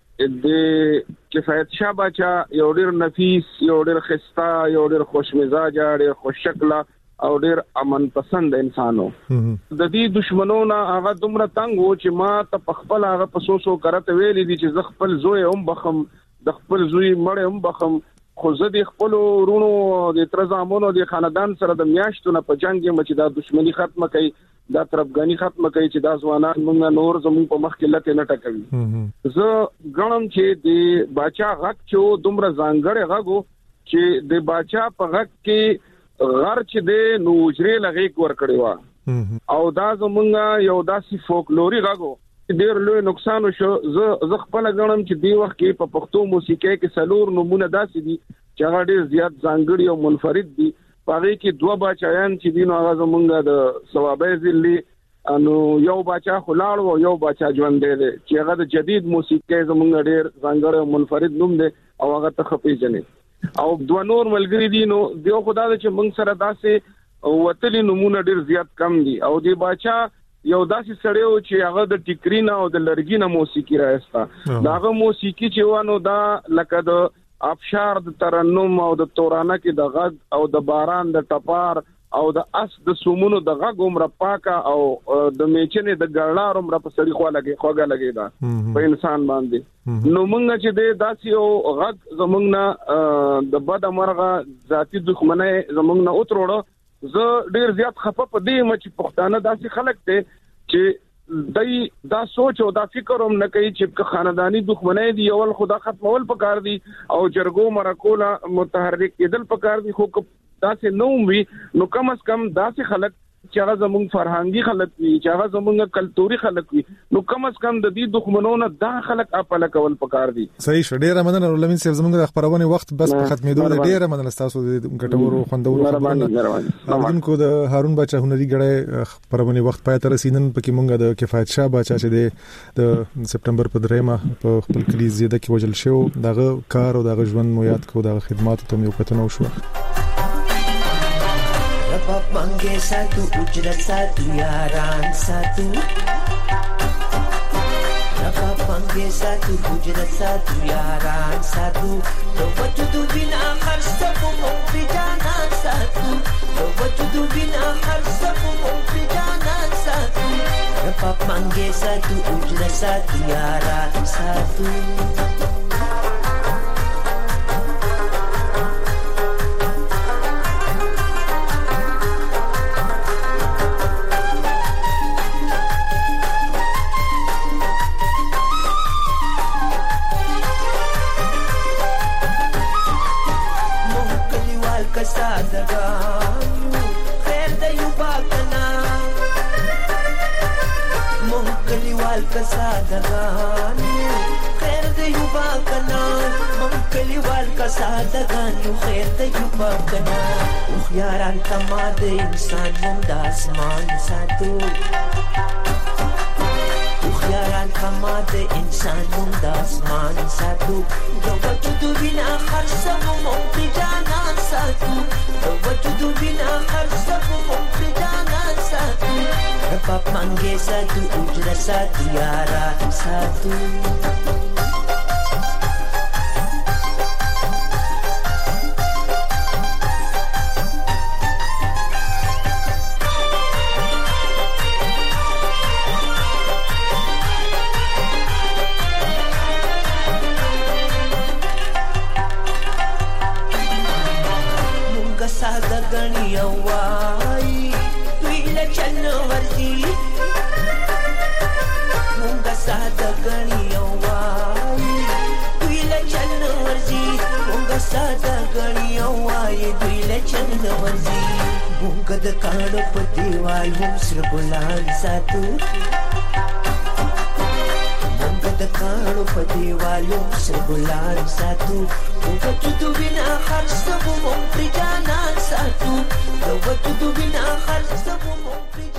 Speaker 5: د کفایت شاه بچا یو ډیر نفیس، یو ډیر خسته، یو ډیر خوش مزاج، ډیر خوش شکل او ډیر امن پسند انسانو. د دې دشمنونو هغه دومره تنگ و چې ما ته خپل هغه پسوسو کرته ویلې دي چې زه خپل زوی هم بخم، د خپل زوی مړ هم بخم، خو زه د خپل ورونو د ترزامونو د خاندان سره د میاشتونو په جنگ کې چې دا دشمنی ختمه کړي، دا طرفګانی ختمه کړي، چې دا ځوانان موږ نور زموږ په مخ کې لته نه ټکوي. زه غنم چې د باچا غک چې دومره ځانګړی غغو چې د باچا په غک کې غر چې د نوجري لغې ور کړی و او دا زمونږ یو داسې فولکلوري غغو ډیر لوی نقصان شو. زه خپل غنم چې دی وخت کې په پښتو موسیقي کې سلور نمونه داسې دي چې هغه ډیر زیات ځانګړي او منفرد دي. پاره کې دوه بچایان چې دین هغه زمونږ د ثوابه ذلی انو یو بچا خلاړ او یو بچا ژوند دی چې هغه د جدید موسیقي زمونږ ډیر ځانګړي او منفرد نوم دی او هغه ته خپېجنې او دوه نور ملګری دي. نو دیو خدای چې موږ سره داسې وتلی نمونه ډیر زیات کم دي او دی بچا یو داسې سړیو چې هغه د ټیکرینا او د لرګینا موسیقي راځتا. داغه موسیقي چې وانه دا لکه د ابشار د ترنم او د تورانه کې د غږ او د باران د ټپار او د اس د سومونو د غږ عمر پاکه او د میچنې د ګړلار عمر په سړی خو لګي خوګه لګي دا په انسان باندې. نو مونږ چې د داسې او غږ زمونږ نه د بد مرغه ذاتی دښمنه زمونږ نه اوتروړو. زه ډیر زیات خفه په دې مچ پښتانه داسې خلک ته چې دای دا سوچ او دا فکر هم نه کوي چې خاندانی دښمنۍ دی اول خدا ختمول پکار دي او جرګو مرکولا متحرک کېدل پکار دي. خو داسې نو وي نو کم از کم داسې خلک چې هغه زموږ فرهنګي خلک وي، چې هغه زموږ کلتوري خلک وي، نو کم از کم د دې دښمنونو دا خلک خپل کول پکار دي.
Speaker 19: صحیح شه. ډیره مننه لمین صاحب، زموږ د خبرونه وخت بس په ختمېدو دی. ډیره مننه تاسو د ګټورو خوندورو خبرونه. اردن د هارون بچا هنري غړې خبرونه وخت پای تر رسیدن پکې مونږه د کفایت شاه بچا چې د سپټمبر په 3 په خپل کلی زیاده کې وجل شو، دغه کار او دغه ژوند مو یاد کو، دغه خدمات ته یو کتنه وشو.
Speaker 21: Pange satu ujrat satu yaran satu Rapa pange satu ujrat satu yaran satu Do wajudu bin akhar sabu mumpi janan satu Do wajudu bin akhar sabu mumpi janan satu Rapa pange satu ujrat satu yaran satu Sadaganu khair da yubakana Munkali wal kasadaganu khair da yubakana Munkali wal kasadaganu khair da yubakana Ukhyaran tamade insan mumda asman satu Ukhyaran tamade insan mumda asman satu Do wajudu bin akhar sabu mumpi janan satu Wajudu bin akhar sabu mumpi janan satu Rapa pange satu ujra satu yaran satu Sada gani awai, tuila chal دوی لچن ورزي مونږ د کاڼو په دیوال هم سره ګلان ساتو مونږ د کاڼو په دیوال هم سره ګلان ساتو وجود بنا هر څه مونږ پر جانان ساتو وجود بنا هر څه مونږ